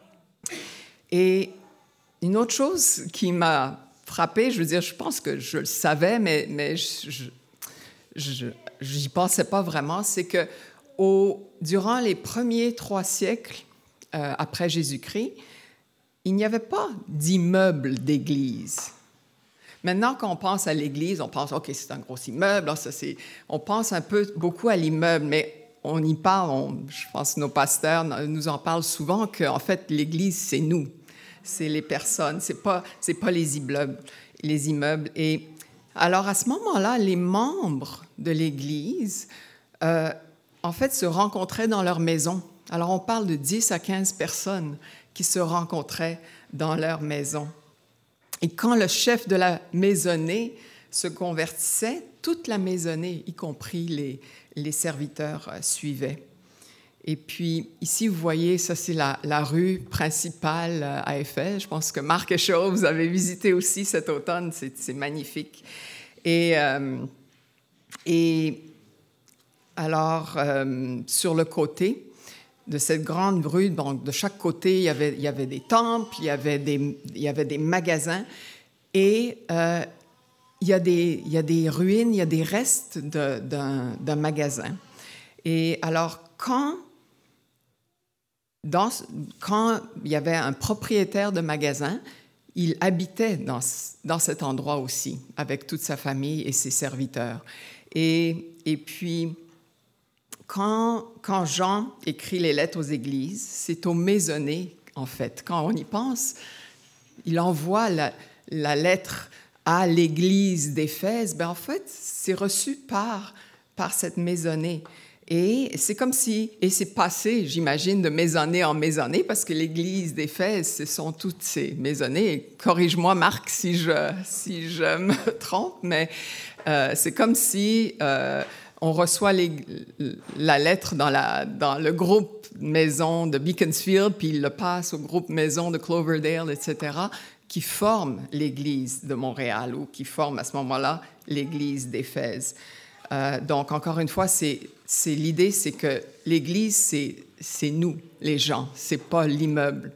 Et une autre chose qui m'a frappée, je veux dire, je pense que je le savais, mais, mais je, je, je n'y pensais pas vraiment, c'est que au, durant les premiers trois siècles euh, après Jésus-Christ, il n'y avait pas d'immeuble d'église. Maintenant, quand on pense à l'église, on pense, OK, c'est un gros immeuble, là, ça, c'est... on pense un peu beaucoup à l'immeuble, mais on y parle, on, je pense que nos pasteurs nous en parlent souvent, qu'en fait, l'église, c'est nous, c'est les personnes, c'est pas, c'est pas les immeubles, les immeubles. Et alors, à ce moment-là, les membres de l'église, euh, en fait, se rencontraient dans leur maison. Alors, on parle de dix à quinze personnes qui se rencontraient dans leur maison. Et quand le chef de la maisonnée se convertissait, toute la maisonnée, y compris les, les serviteurs, euh, suivaient. Et puis, ici, vous voyez, ça, c'est la, la rue principale à Éphèse. Je pense que Marc et Shaw, vous avez visité aussi cet automne. C'est, c'est magnifique. Et, euh, et alors, euh, sur le côté de cette grande rue, donc de chaque côté, il y avait, il y avait des temples, il y avait des, il y avait des magasins, et euh, il, y a des, il y a des ruines, il y a des restes de, d'un, d'un magasin. Et alors, quand, dans, quand il y avait un propriétaire de magasin, il habitait dans, dans cet endroit aussi, avec toute sa famille et ses serviteurs. Et, et puis... Quand, quand Jean écrit les lettres aux églises, c'est aux maisonnées, en fait. Quand on y pense, il envoie la, la lettre à l'église d'Éphèse. Ben, en fait, c'est reçu par, par cette maisonnée. Et c'est comme si... Et c'est passé, j'imagine, de maisonnée en maisonnée, parce que l'église d'Éphèse, ce sont toutes ces maisonnées. Corrige-moi, Marc, si je, si je me trompe, mais euh, c'est comme si... Euh, on reçoit les, la lettre dans, la, dans le groupe maison de Beaconsfield, puis il le passe au groupe maison de Cloverdale, et cetera, qui forment l'Église de Montréal ou qui forment à ce moment-là l'Église d'Éphèse. Euh, donc, encore une fois, c'est, c'est l'idée, c'est que l'Église, c'est, c'est nous, les gens, c'est pas l'immeuble.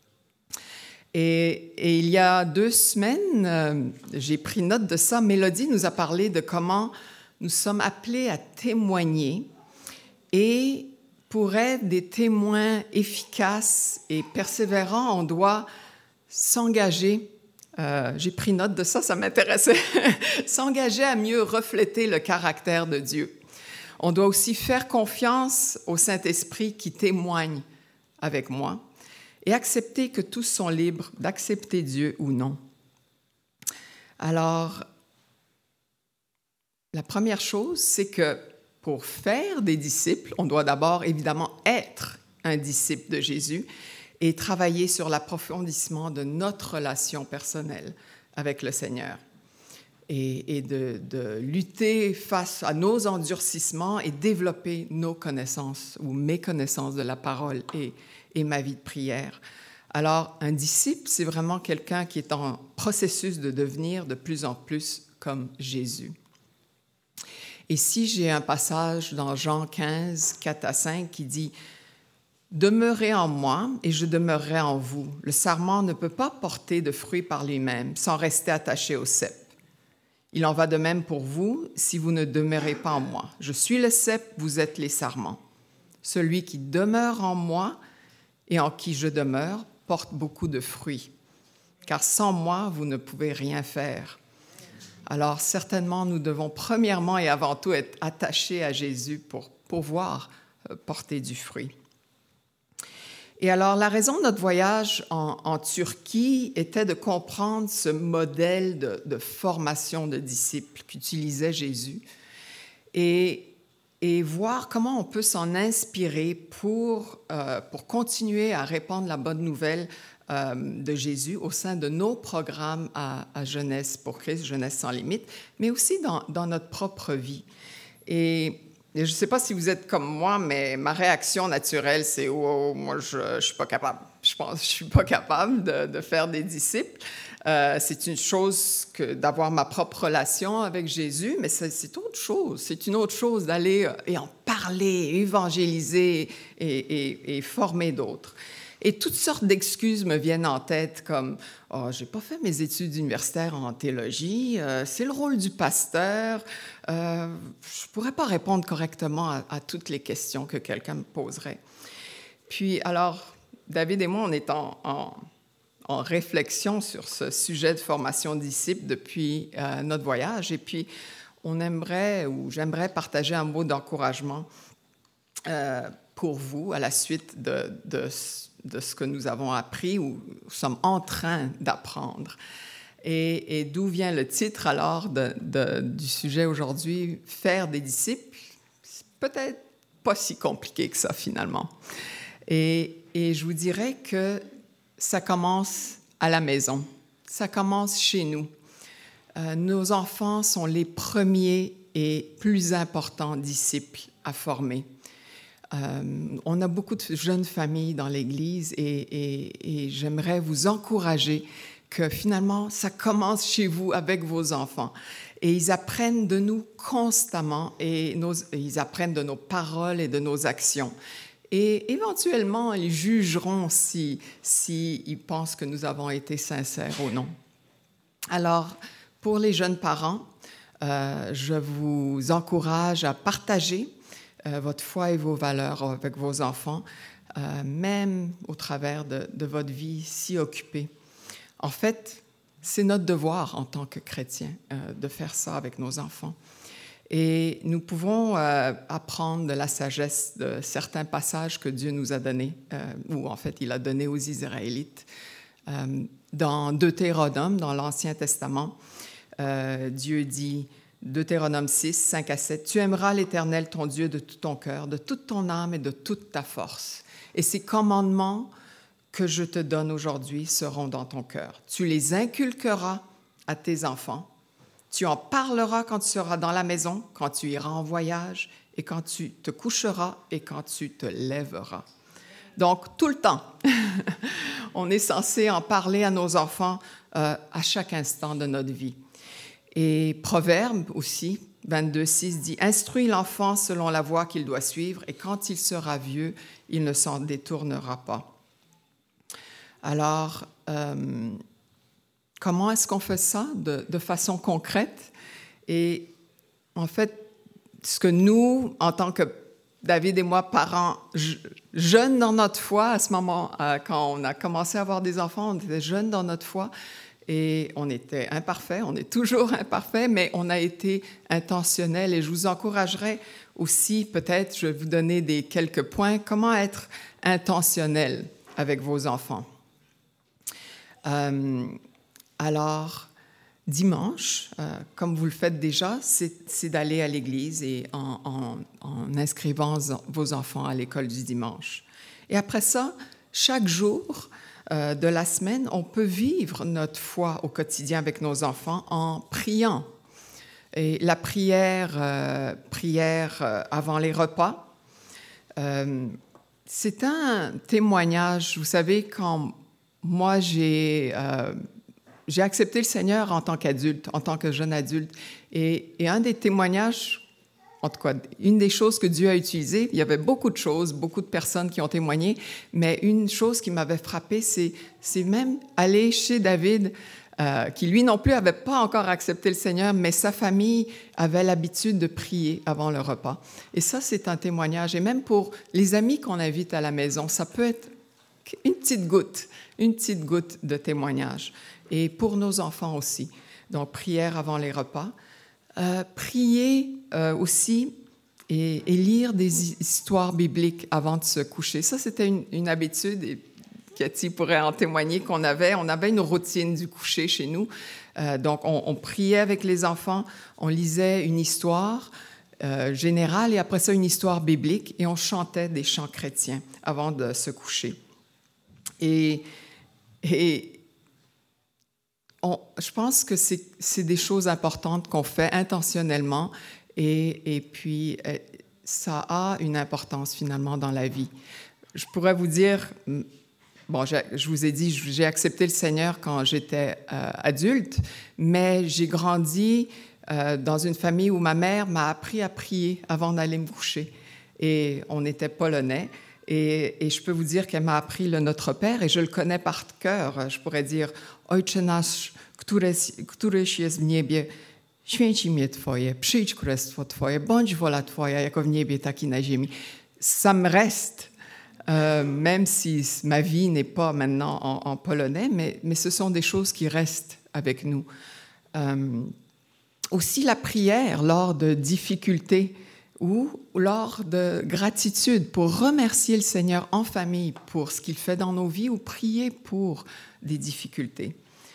Et, et il y a deux semaines, euh, j'ai pris note de ça. Mélodie nous a parlé de comment nous sommes appelés à témoigner, et pour être des témoins efficaces et persévérants, on doit s'engager. Euh, j'ai pris note de ça, ça m'intéressait. S'engager à mieux refléter le caractère de Dieu. On doit aussi faire confiance au Saint-Esprit qui témoigne avec moi et accepter que tous sont libres d'accepter Dieu ou non. Alors, la première chose, c'est que pour faire des disciples, on doit d'abord évidemment être un disciple de Jésus et travailler sur l'approfondissement de notre relation personnelle avec le Seigneur et, et de, de lutter face à nos endurcissements et développer nos connaissances ou mes connaissances de la parole et, et ma vie de prière. Alors, un disciple, c'est vraiment quelqu'un qui est en processus de devenir de plus en plus comme Jésus. Et si j'ai un passage dans Jean quinze, quatre à cinq qui dit « Demeurez en moi et je demeurerai en vous. Le sarment ne peut pas porter de fruits par lui-même sans rester attaché au cep. Il en va de même pour vous si vous ne demeurez pas en moi. Je suis le cep, vous êtes les sarments. Celui qui demeure en moi et en qui je demeure porte beaucoup de fruits, car sans moi, vous ne pouvez rien faire. » Alors, certainement, nous devons premièrement et avant tout être attachés à Jésus pour pouvoir porter du fruit. Et alors, la raison de notre voyage en, en Turquie était de comprendre ce modèle de, de formation de disciples qu'utilisait Jésus et, et voir comment on peut s'en inspirer pour, euh, pour continuer à répandre la bonne nouvelle euh, de Jésus au sein de nos programmes à, à Jeunesse pour Christ, Jeunesse sans limite, mais aussi dans, dans notre propre vie. Et Et je ne sais pas si vous êtes comme moi, mais ma réaction naturelle, c'est « Oh, moi, je ne suis pas capable. Je pense que je ne suis pas capable de, de faire des disciples. Euh, » C'est une chose que d'avoir ma propre relation avec Jésus, mais c'est, c'est autre chose. C'est une autre chose d'aller et en parler, évangéliser et, et, et former d'autres. Et toutes sortes d'excuses me viennent en tête, comme « Oh, j'ai pas fait mes études universitaires en théologie, euh, c'est le rôle du pasteur, euh, je pourrais pas répondre correctement à, à toutes les questions que quelqu'un me poserait. » Puis alors, David et moi, on est en, en, en réflexion sur ce sujet de formation de disciples depuis euh, notre voyage, et puis on aimerait, ou j'aimerais partager un mot d'encouragement euh, pour vous à la suite de, de, de ce que nous avons appris ou sommes en train d'apprendre. Et, et d'où vient le titre alors de, de, du sujet aujourd'hui, « Faire des disciples », c'est peut-être pas si compliqué que ça finalement. Et, et je vous dirais que ça commence à la maison, ça commence chez nous. Euh, nos enfants sont les premiers et plus importants disciples à former. Euh, on a beaucoup de jeunes familles dans l'Église et, et, et j'aimerais vous encourager que finalement, ça commence chez vous avec vos enfants. Et ils apprennent de nous constamment et, nos, et ils apprennent de nos paroles et de nos actions. Et éventuellement, ils jugeront si, si ils pensent que nous avons été sincères ou non. Alors, pour les jeunes parents, euh, je vous encourage à partager euh, votre foi et vos valeurs avec vos enfants, euh, même au travers de, de votre vie si occupée. En fait, c'est notre devoir en tant que chrétiens euh, de faire ça avec nos enfants. Et nous pouvons euh, apprendre de la sagesse de certains passages que Dieu nous a donnés, euh, ou en fait, il a donné aux Israélites. Euh, dans Deutéronome, dans l'Ancien Testament, euh, Dieu dit, Deutéronome six, cinq à sept, « Tu aimeras l'Éternel, ton Dieu, de tout ton cœur, de toute ton âme et de toute ta force. Et ces commandements que je te donne aujourd'hui seront dans ton cœur. Tu les inculqueras à tes enfants. Tu en parleras quand tu seras dans la maison, quand tu iras en voyage, et quand tu te coucheras et quand tu te lèveras. » Donc, tout le temps, on est censé en parler à nos enfants euh, à chaque instant de notre vie. Et Proverbe aussi, vingt-deux, six dit « Instruis l'enfant selon la voie qu'il doit suivre, et quand il sera vieux, il ne s'en détournera pas. » Alors, euh, comment est-ce qu'on fait ça de, de façon concrète? Et en fait, ce que nous, en tant que David et moi, parents jeunes dans notre foi, à ce moment, euh, quand on a commencé à avoir des enfants, on était jeunes dans notre foi et on était imparfaits, on est toujours imparfaits, mais on a été intentionnels. Et je vous encouragerais aussi, peut-être, je vais vous donner des quelques points, comment être intentionnel avec vos enfants. Euh, alors, dimanche, euh, comme vous le faites déjà, c'est, c'est d'aller à l'église et en, en, en inscrivant vos enfants à l'école du dimanche. Et après ça, chaque jour euh, de la semaine, on peut vivre notre foi au quotidien avec nos enfants en priant. Et la prière, euh, prière euh, avant les repas, euh, c'est un témoignage. Vous savez, quand moi j'ai... Euh, J'ai accepté le Seigneur en tant qu'adulte, en tant que jeune adulte. Et, et un des témoignages, en tout cas, une des choses que Dieu a utilisées, il y avait beaucoup de choses, beaucoup de personnes qui ont témoigné, mais une chose qui m'avait frappée, c'est, c'est même aller chez David, euh, qui lui non plus n'avait pas encore accepté le Seigneur, mais sa famille avait l'habitude de prier avant le repas. Et ça, c'est un témoignage. Et même pour les amis qu'on invite à la maison, ça peut être une petite goutte, une petite goutte de témoignage. Et pour nos enfants aussi. Donc, prière avant les repas. Euh, prier euh, aussi et, et lire des histoires bibliques avant de se coucher. Ça, c'était une, une habitude, et Cathy pourrait en témoigner, qu'on avait. On avait une routine du coucher chez nous. Euh, donc, on, on priait avec les enfants, on lisait une histoire euh, générale et après ça, une histoire biblique, et on chantait des chants chrétiens avant de se coucher. Et... et On, je pense que c'est, c'est des choses importantes qu'on fait intentionnellement et, et puis euh, ça a une importance finalement dans la vie. Je pourrais vous dire, bon, je, je vous ai dit, j'ai accepté le Seigneur quand j'étais euh, adulte, mais j'ai grandi euh, dans une famille où ma mère m'a appris à prier avant d'aller me coucher. Et on était polonais. Et, et je peux vous dire qu'elle m'a appris le Notre Père et je le connais par cœur. Je pourrais dire « Ojcze nasz, któryś jest w niebie, święć imię Twoje, przyjdź królestwo Twoje, bądź wola Twoja, jako w niebie, tak i na ziemi. » Ça me reste, euh, même si ma vie n'est pas maintenant en, en polonais, mais, mais ce sont des choses qui restent avec nous. Euh, aussi la prière lors de difficultés ou lors de gratitude pour remercier le Seigneur en famille pour ce qu'il fait dans nos vies ou prier pour des difficultés.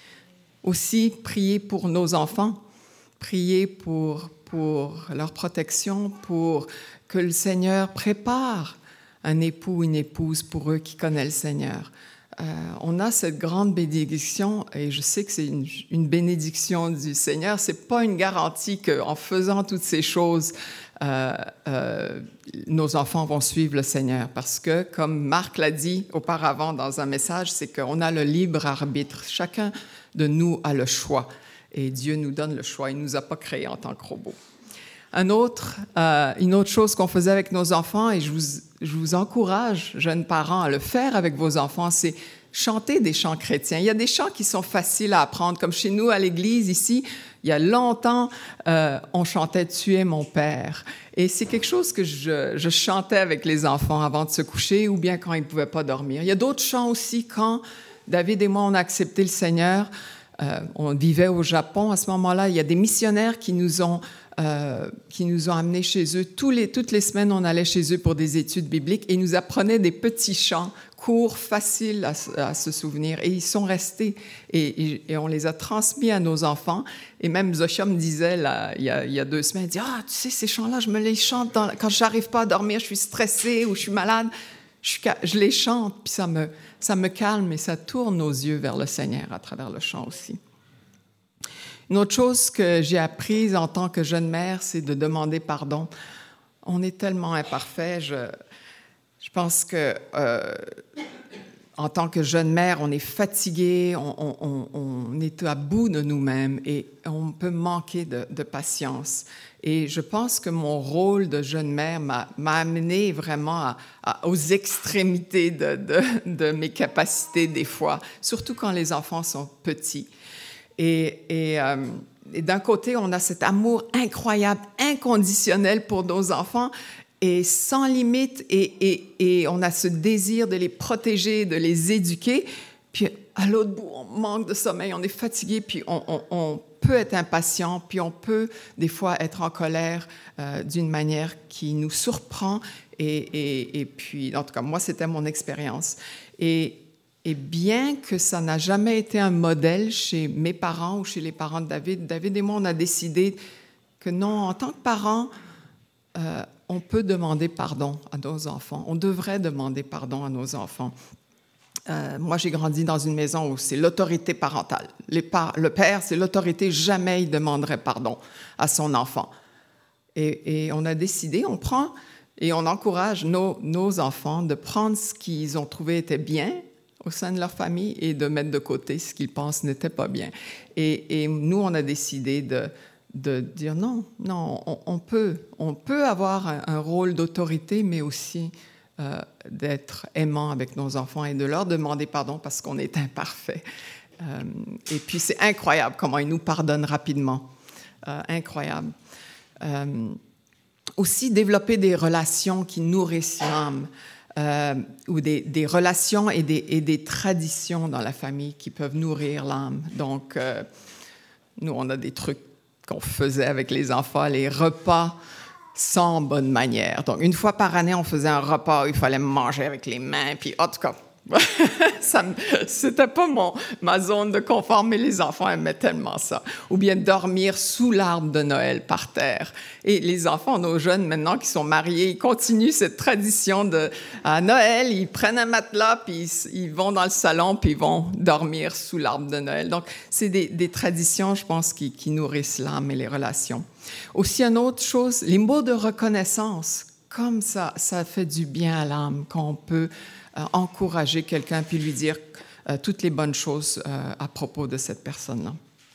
Aussi, prier pour nos enfants, prier pour, pour leur protection, pour que le Seigneur prépare un époux ou une épouse pour eux qui connaissent le Seigneur. Euh, on a cette grande bénédiction, et je sais que c'est une, une bénédiction du Seigneur. Ce n'est pas une garantie qu'en faisant toutes ces choses, euh, euh, nos enfants vont suivre le Seigneur. Parce que, comme Marc l'a dit auparavant dans un message, c'est qu'on a le libre arbitre. Chacun de nous a le choix. Et Dieu nous donne le choix. Il ne nous a pas créés en tant que robots. Un autre, euh, une autre chose qu'on faisait avec nos enfants, et je vous, je vous encourage, jeunes parents, à le faire avec vos enfants, c'est chanter des chants chrétiens. Il y a des chants qui sont faciles à apprendre, comme chez nous à l'église ici, il y a longtemps, euh, on chantait « Tu es mon Père ». Et c'est quelque chose que je, je chantais avec les enfants avant de se coucher ou bien quand ils ne pouvaient pas dormir. Il y a d'autres chants aussi quand David et moi, on a accepté le Seigneur. Euh, on vivait au Japon à ce moment-là. Il y a des missionnaires qui nous ont Euh, qui nous ont amenés chez eux. Tous les, toutes les semaines, on allait chez eux pour des études bibliques et ils nous apprenaient des petits chants courts, faciles à, à se souvenir. Et ils sont restés et, et, et on les a transmis à nos enfants. Et même Zosia me disait, là, il, y a, il y a deux semaines, elle dit « Ah, tu sais, ces chants-là, je me les chante dans, quand je n'arrive pas à dormir, je suis stressée ou je suis malade. Je, je les chante, puis ça me, ça me calme et ça tourne nos yeux vers le Seigneur à travers le chant aussi. » Une autre chose que j'ai apprise en tant que jeune mère, c'est de demander pardon. On est tellement imparfait. Je, je pense que euh, en tant que jeune mère, on est fatigué, on, on, on est à bout de nous-mêmes et on peut manquer de, de patience. Et je pense que mon rôle de jeune mère m'a, m'a amené vraiment à, à, aux extrémités de, de, de mes capacités des fois, surtout quand les enfants sont petits. Et, et, euh, et d'un côté, on a cet amour incroyable, inconditionnel pour nos enfants et sans limite. Et, et, et on a ce désir de les protéger, de les éduquer. Puis à l'autre bout, on manque de sommeil, on est fatigué, puis on, on, on peut être impatient, puis on peut des fois être en colère euh, d'une manière qui nous surprend. Et, et, et puis, en tout cas, moi, c'était mon expérience. Et Et bien que ça n'a jamais été un modèle chez mes parents ou chez les parents de David, David et moi, on a décidé que non, en tant que parents, euh, on peut demander pardon à nos enfants. On devrait demander pardon à nos enfants. Euh, moi, j'ai grandi dans une maison où c'est l'autorité parentale. Les par- le père, c'est l'autorité. Jamais il demanderait pardon à son enfant. Et, et on a décidé, on prend et on encourage nos, nos enfants de prendre ce qu'ils ont trouvé était bien au sein de leur famille et de mettre de côté ce qu'ils pensent n'était pas bien. Et, et nous, on a décidé de, de dire non, non, on, on, peut, on peut avoir un, un rôle d'autorité, mais aussi euh, d'être aimant avec nos enfants et de leur demander pardon parce qu'on est imparfait. Euh, et puis, c'est incroyable comment ils nous pardonnent rapidement. Euh, incroyable. Euh, aussi, développer des relations qui nourrissent l'âme. Euh, ou des, des relations et des, et des traditions dans la famille qui peuvent nourrir l'âme. Donc, euh, nous, on a des trucs qu'on faisait avec les enfants, les repas sans bonne manière. Donc, une fois par année, on faisait un repas où il fallait manger avec les mains, puis en tout cas, ça, c'était pas mon, ma zone de confort, mais les enfants aimaient tellement ça. Ou bien dormir sous l'arbre de Noël par terre. Et les enfants, nos jeunes maintenant qui sont mariés, ils continuent cette tradition de à Noël, ils prennent un matelas, puis ils, ils vont dans le salon, puis ils vont dormir sous l'arbre de Noël. Donc, c'est des, des traditions, je pense, qui, qui nourrissent l'âme et les relations. Aussi, une autre chose, les mots de reconnaissance. Comme ça, ça fait du bien à l'âme quand on peut euh, encourager quelqu'un puis lui dire euh, toutes les bonnes choses euh, à propos de cette personne-là.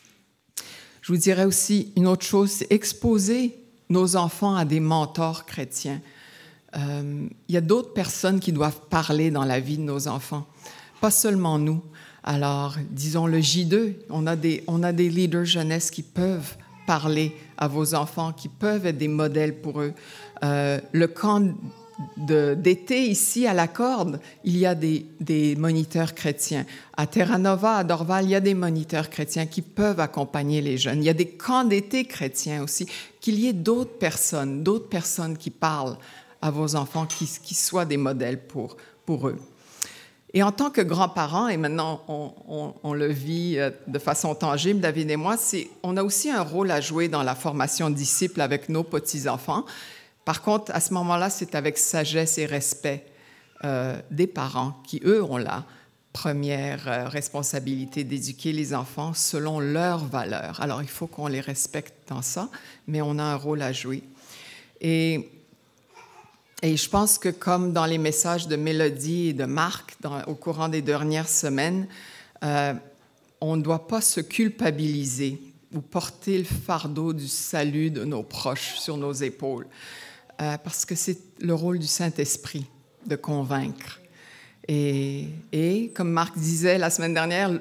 Je vous dirais aussi une autre chose, c'est exposer nos enfants à des mentors chrétiens. euh, il y a d'autres personnes qui doivent parler dans la vie de nos enfants, pas seulement nous. Alors, disons le J deux, on a des, on a des leaders jeunesse qui peuvent parler à vos enfants, qui peuvent être des modèles pour eux. Euh, le camp de, d'été ici à la Corde, il y a des, des moniteurs chrétiens. À Terra Nova, à Dorval, il y a des moniteurs chrétiens qui peuvent accompagner les jeunes. Il y a des camps d'été chrétiens aussi. Qu'il y ait d'autres personnes, d'autres personnes qui parlent à vos enfants, qui, qui soient des modèles pour, pour eux. Et en tant que grands-parents, et maintenant on, on, on le vit de façon tangible, David et moi, c'est, on a aussi un rôle à jouer dans la formation de disciples avec nos petits-enfants. Par contre, à ce moment-là, c'est avec sagesse et respect euh, des parents qui, eux, ont la première euh, responsabilité d'éduquer les enfants selon leurs valeurs. Alors, il faut qu'on les respecte dans ça, mais on a un rôle à jouer. Et... Et je pense que comme dans les messages de Mélodie et de Marc dans, au courant des dernières semaines, euh, on ne doit pas se culpabiliser ou porter le fardeau du salut de nos proches sur nos épaules, euh, parce que c'est le rôle du Saint-Esprit de convaincre. Et, et comme Marc disait la semaine dernière,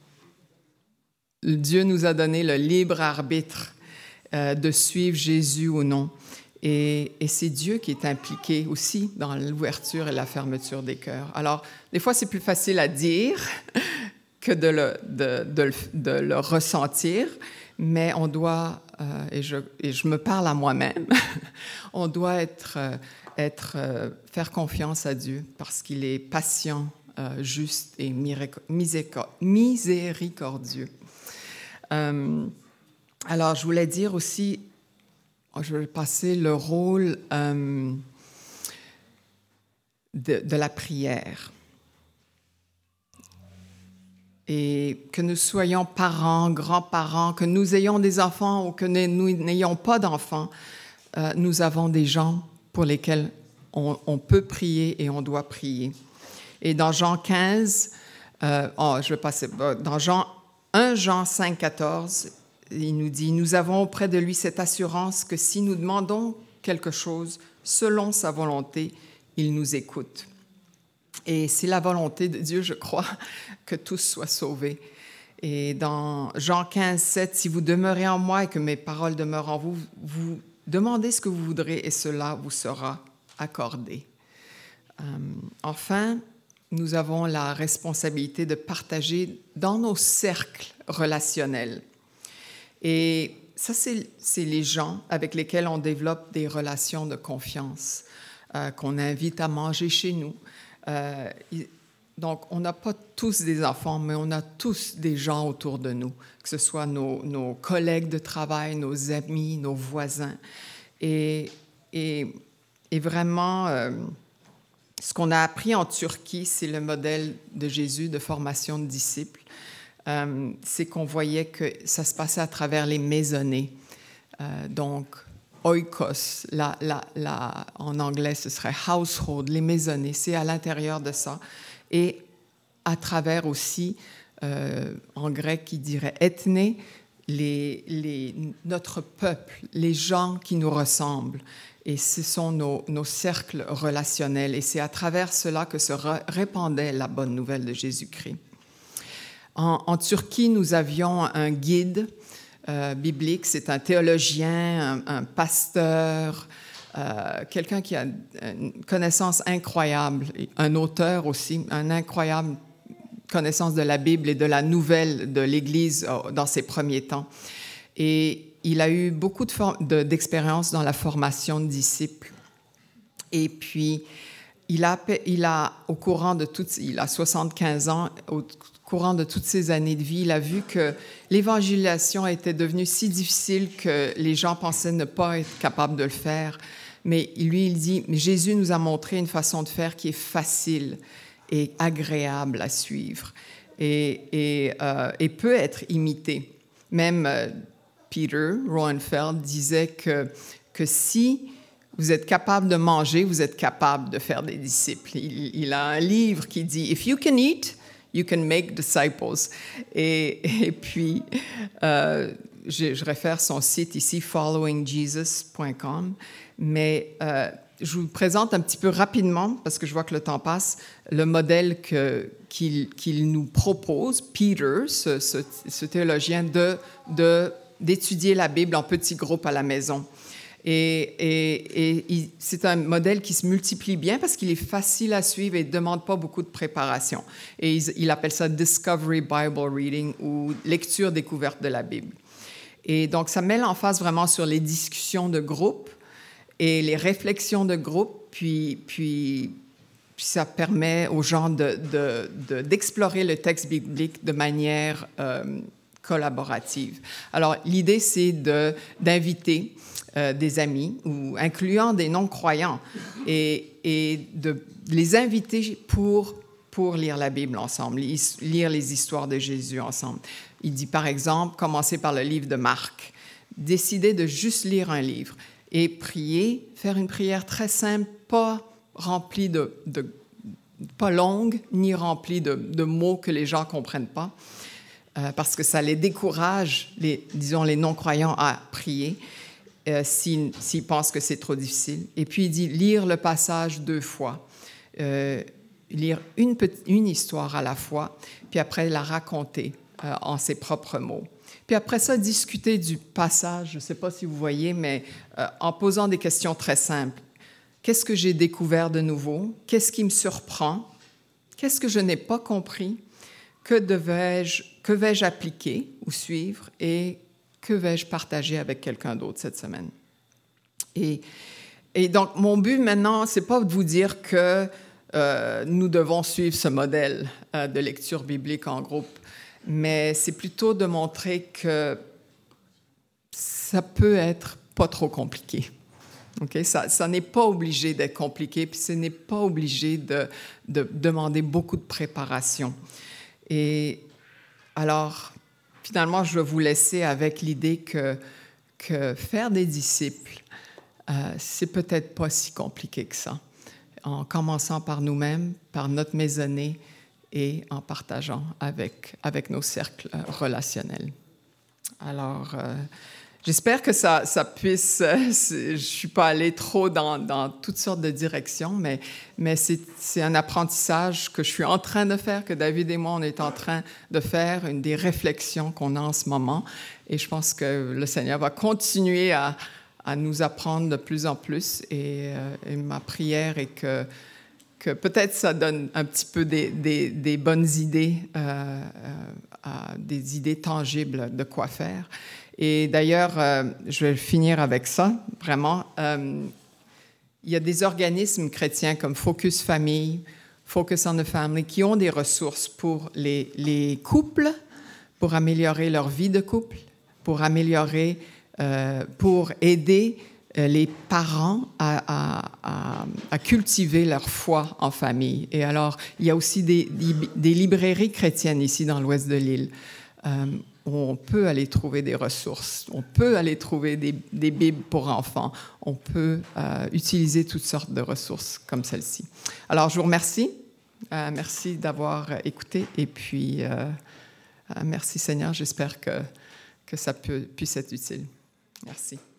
Dieu nous a donné le libre arbitre euh, de suivre Jésus ou non. Et, et c'est Dieu qui est impliqué aussi dans l'ouverture et la fermeture des cœurs. Alors, des fois, c'est plus facile à dire que de le, de, de, le, de le ressentir, mais on doit, euh, et, je, et je me parle à moi-même, on doit être, euh, être, euh, faire confiance à Dieu parce qu'il est patient, euh, juste et miséricordieux. Euh, alors, je voulais dire aussi, je vais passer le rôle euh, de, de la prière. Et que nous soyons parents, grands-parents, que nous ayons des enfants ou que nous n'ayons pas d'enfants, euh, nous avons des gens pour lesquels on, on peut prier et on doit prier. Et dans Jean quinze, euh, oh, je vais passer, dans Jean, premier Jean cinq, quatorze, il nous dit, « Nous avons auprès de lui cette assurance que si nous demandons quelque chose selon sa volonté, il nous écoute. » Et c'est la volonté de Dieu, je crois, que tous soient sauvés. Et dans Jean quinze, sept, « Si vous demeurez en moi et que mes paroles demeurent en vous, vous demandez ce que vous voudrez et cela vous sera accordé. » Euh, enfin, nous avons la responsabilité de partager dans nos cercles relationnels. Et ça, c'est, c'est les gens avec lesquels on développe des relations de confiance, euh, qu'on invite à manger chez nous. Euh, donc, on n'a pas tous des enfants, mais on a tous des gens autour de nous, que ce soit nos, nos collègues de travail, nos amis, nos voisins. Et, et, et vraiment, euh, ce qu'on a appris en Turquie, c'est le modèle de Jésus de formation de disciples. Euh, c'est qu'on voyait que ça se passait à travers les maisonnées. Euh, donc, oikos, la, la, la, en anglais, ce serait household, les maisonnées, c'est à l'intérieur de ça. Et à travers aussi, euh, en grec, il dirait ethné, les, les, notre peuple, les gens qui nous ressemblent. Et ce sont nos, nos cercles relationnels. Et c'est à travers cela que se répandait la bonne nouvelle de Jésus-Christ. En, en Turquie, nous avions un guide euh, biblique, c'est un théologien, un, un pasteur, euh, quelqu'un qui a une connaissance incroyable, un auteur aussi, une incroyable connaissance de la Bible et de la nouvelle de l'Église dans ses premiers temps. Et il a eu beaucoup de for- de, d'expérience dans la formation de disciples. Et puis, il a, il a au courant de toutes, il a soixante-quinze ans, au courant de toutes ces années de vie, il a vu que l'évangélisation était devenue si difficile que les gens pensaient ne pas être capables de le faire. Mais lui, il dit, mais Jésus nous a montré une façon de faire qui est facile et agréable à suivre et, et, euh, et peut être imitée. Même euh, Peter Roenfeld disait que, que si vous êtes capable de manger, vous êtes capable de faire des disciples. Il, il a un livre qui dit « If you can eat, you can make disciples ». Et, et puis, euh, je, je réfère son site ici, following jesus point com, mais euh, je vous présente un petit peu rapidement, parce que je vois que le temps passe, le modèle que, qu'il, qu'il nous propose, Peter, ce, ce, ce théologien, de, de, d'étudier la Bible en petits groupes à la maison. Et, et, et c'est un modèle qui se multiplie bien parce qu'il est facile à suivre et ne demande pas beaucoup de préparation. Et il, il appelle ça « Discovery Bible Reading » ou « lecture découverte de la Bible ». Et donc, ça met l'emphase vraiment sur les discussions de groupe et les réflexions de groupe, puis, puis, puis ça permet aux gens de, de, de, d'explorer le texte biblique de manière euh, collaborative. Alors, l'idée, c'est de, d'inviter Euh, des amis, ou incluant des non-croyants, et, et de les inviter pour, pour lire la Bible ensemble, lire les histoires de Jésus ensemble. Il dit, par exemple, commencer par le livre de Marc, décider de juste lire un livre et prier, faire une prière très simple, pas remplie de, de pas longue, ni remplie de, de mots que les gens ne comprennent pas, euh, parce que ça les décourage, les, disons, les non-croyants à prier. Euh, s'ils, s'ils pensent que c'est trop difficile. Et puis, il dit lire le passage deux fois, euh, lire une, petite, une histoire à la fois, puis après la raconter euh, en ses propres mots. Puis après ça, discuter du passage, je ne sais pas si vous voyez, mais euh, en posant des questions très simples. Qu'est-ce que j'ai découvert de nouveau? Qu'est-ce qui me surprend? Qu'est-ce que je n'ai pas compris? Que devais-je, que vais-je appliquer ou suivre? Et que vais-je partager avec quelqu'un d'autre cette semaine? Et, et donc, mon but maintenant, ce n'est pas de vous dire que euh, nous devons suivre ce modèle euh, de lecture biblique en groupe, mais c'est plutôt de montrer que ça peut être pas trop compliqué. Okay? Ça, ça n'est pas obligé d'être compliqué, puis ce n'est pas obligé de, de demander beaucoup de préparation. Et alors, finalement, je vais vous laisser avec l'idée que, que faire des disciples, euh, c'est peut-être pas si compliqué que ça, en commençant par nous-mêmes, par notre maisonnée et en partageant avec, avec nos cercles relationnels. Alors, euh, j'espère que ça, ça puisse... Euh, je ne suis pas allée trop dans, dans toutes sortes de directions, mais, mais c'est, c'est un apprentissage que je suis en train de faire, que David et moi, on est en train de faire, une des réflexions qu'on a en ce moment. Et je pense que le Seigneur va continuer à, à nous apprendre de plus en plus. Et, euh, et ma prière est que, que peut-être ça donne un petit peu des, des, des bonnes idées, euh, euh, des idées tangibles de quoi faire. Et d'ailleurs, euh, je vais finir avec ça, vraiment. Euh, il y a des organismes chrétiens comme Focus Famille, Focus on the Family, qui ont des ressources pour les, les couples, pour améliorer leur vie de couple, pour améliorer, euh, pour aider euh, les parents à, à, à, à cultiver leur foi en famille. Et alors, il y a aussi des, des librairies chrétiennes ici dans l'ouest de l'île. Euh, On peut aller trouver des ressources, on peut aller trouver des, des Bibles pour enfants, on peut euh, utiliser toutes sortes de ressources comme celle-ci. Alors, je vous remercie. Euh, merci d'avoir écouté et puis euh, euh, merci Seigneur, j'espère que, que ça peut, puisse être utile. Merci.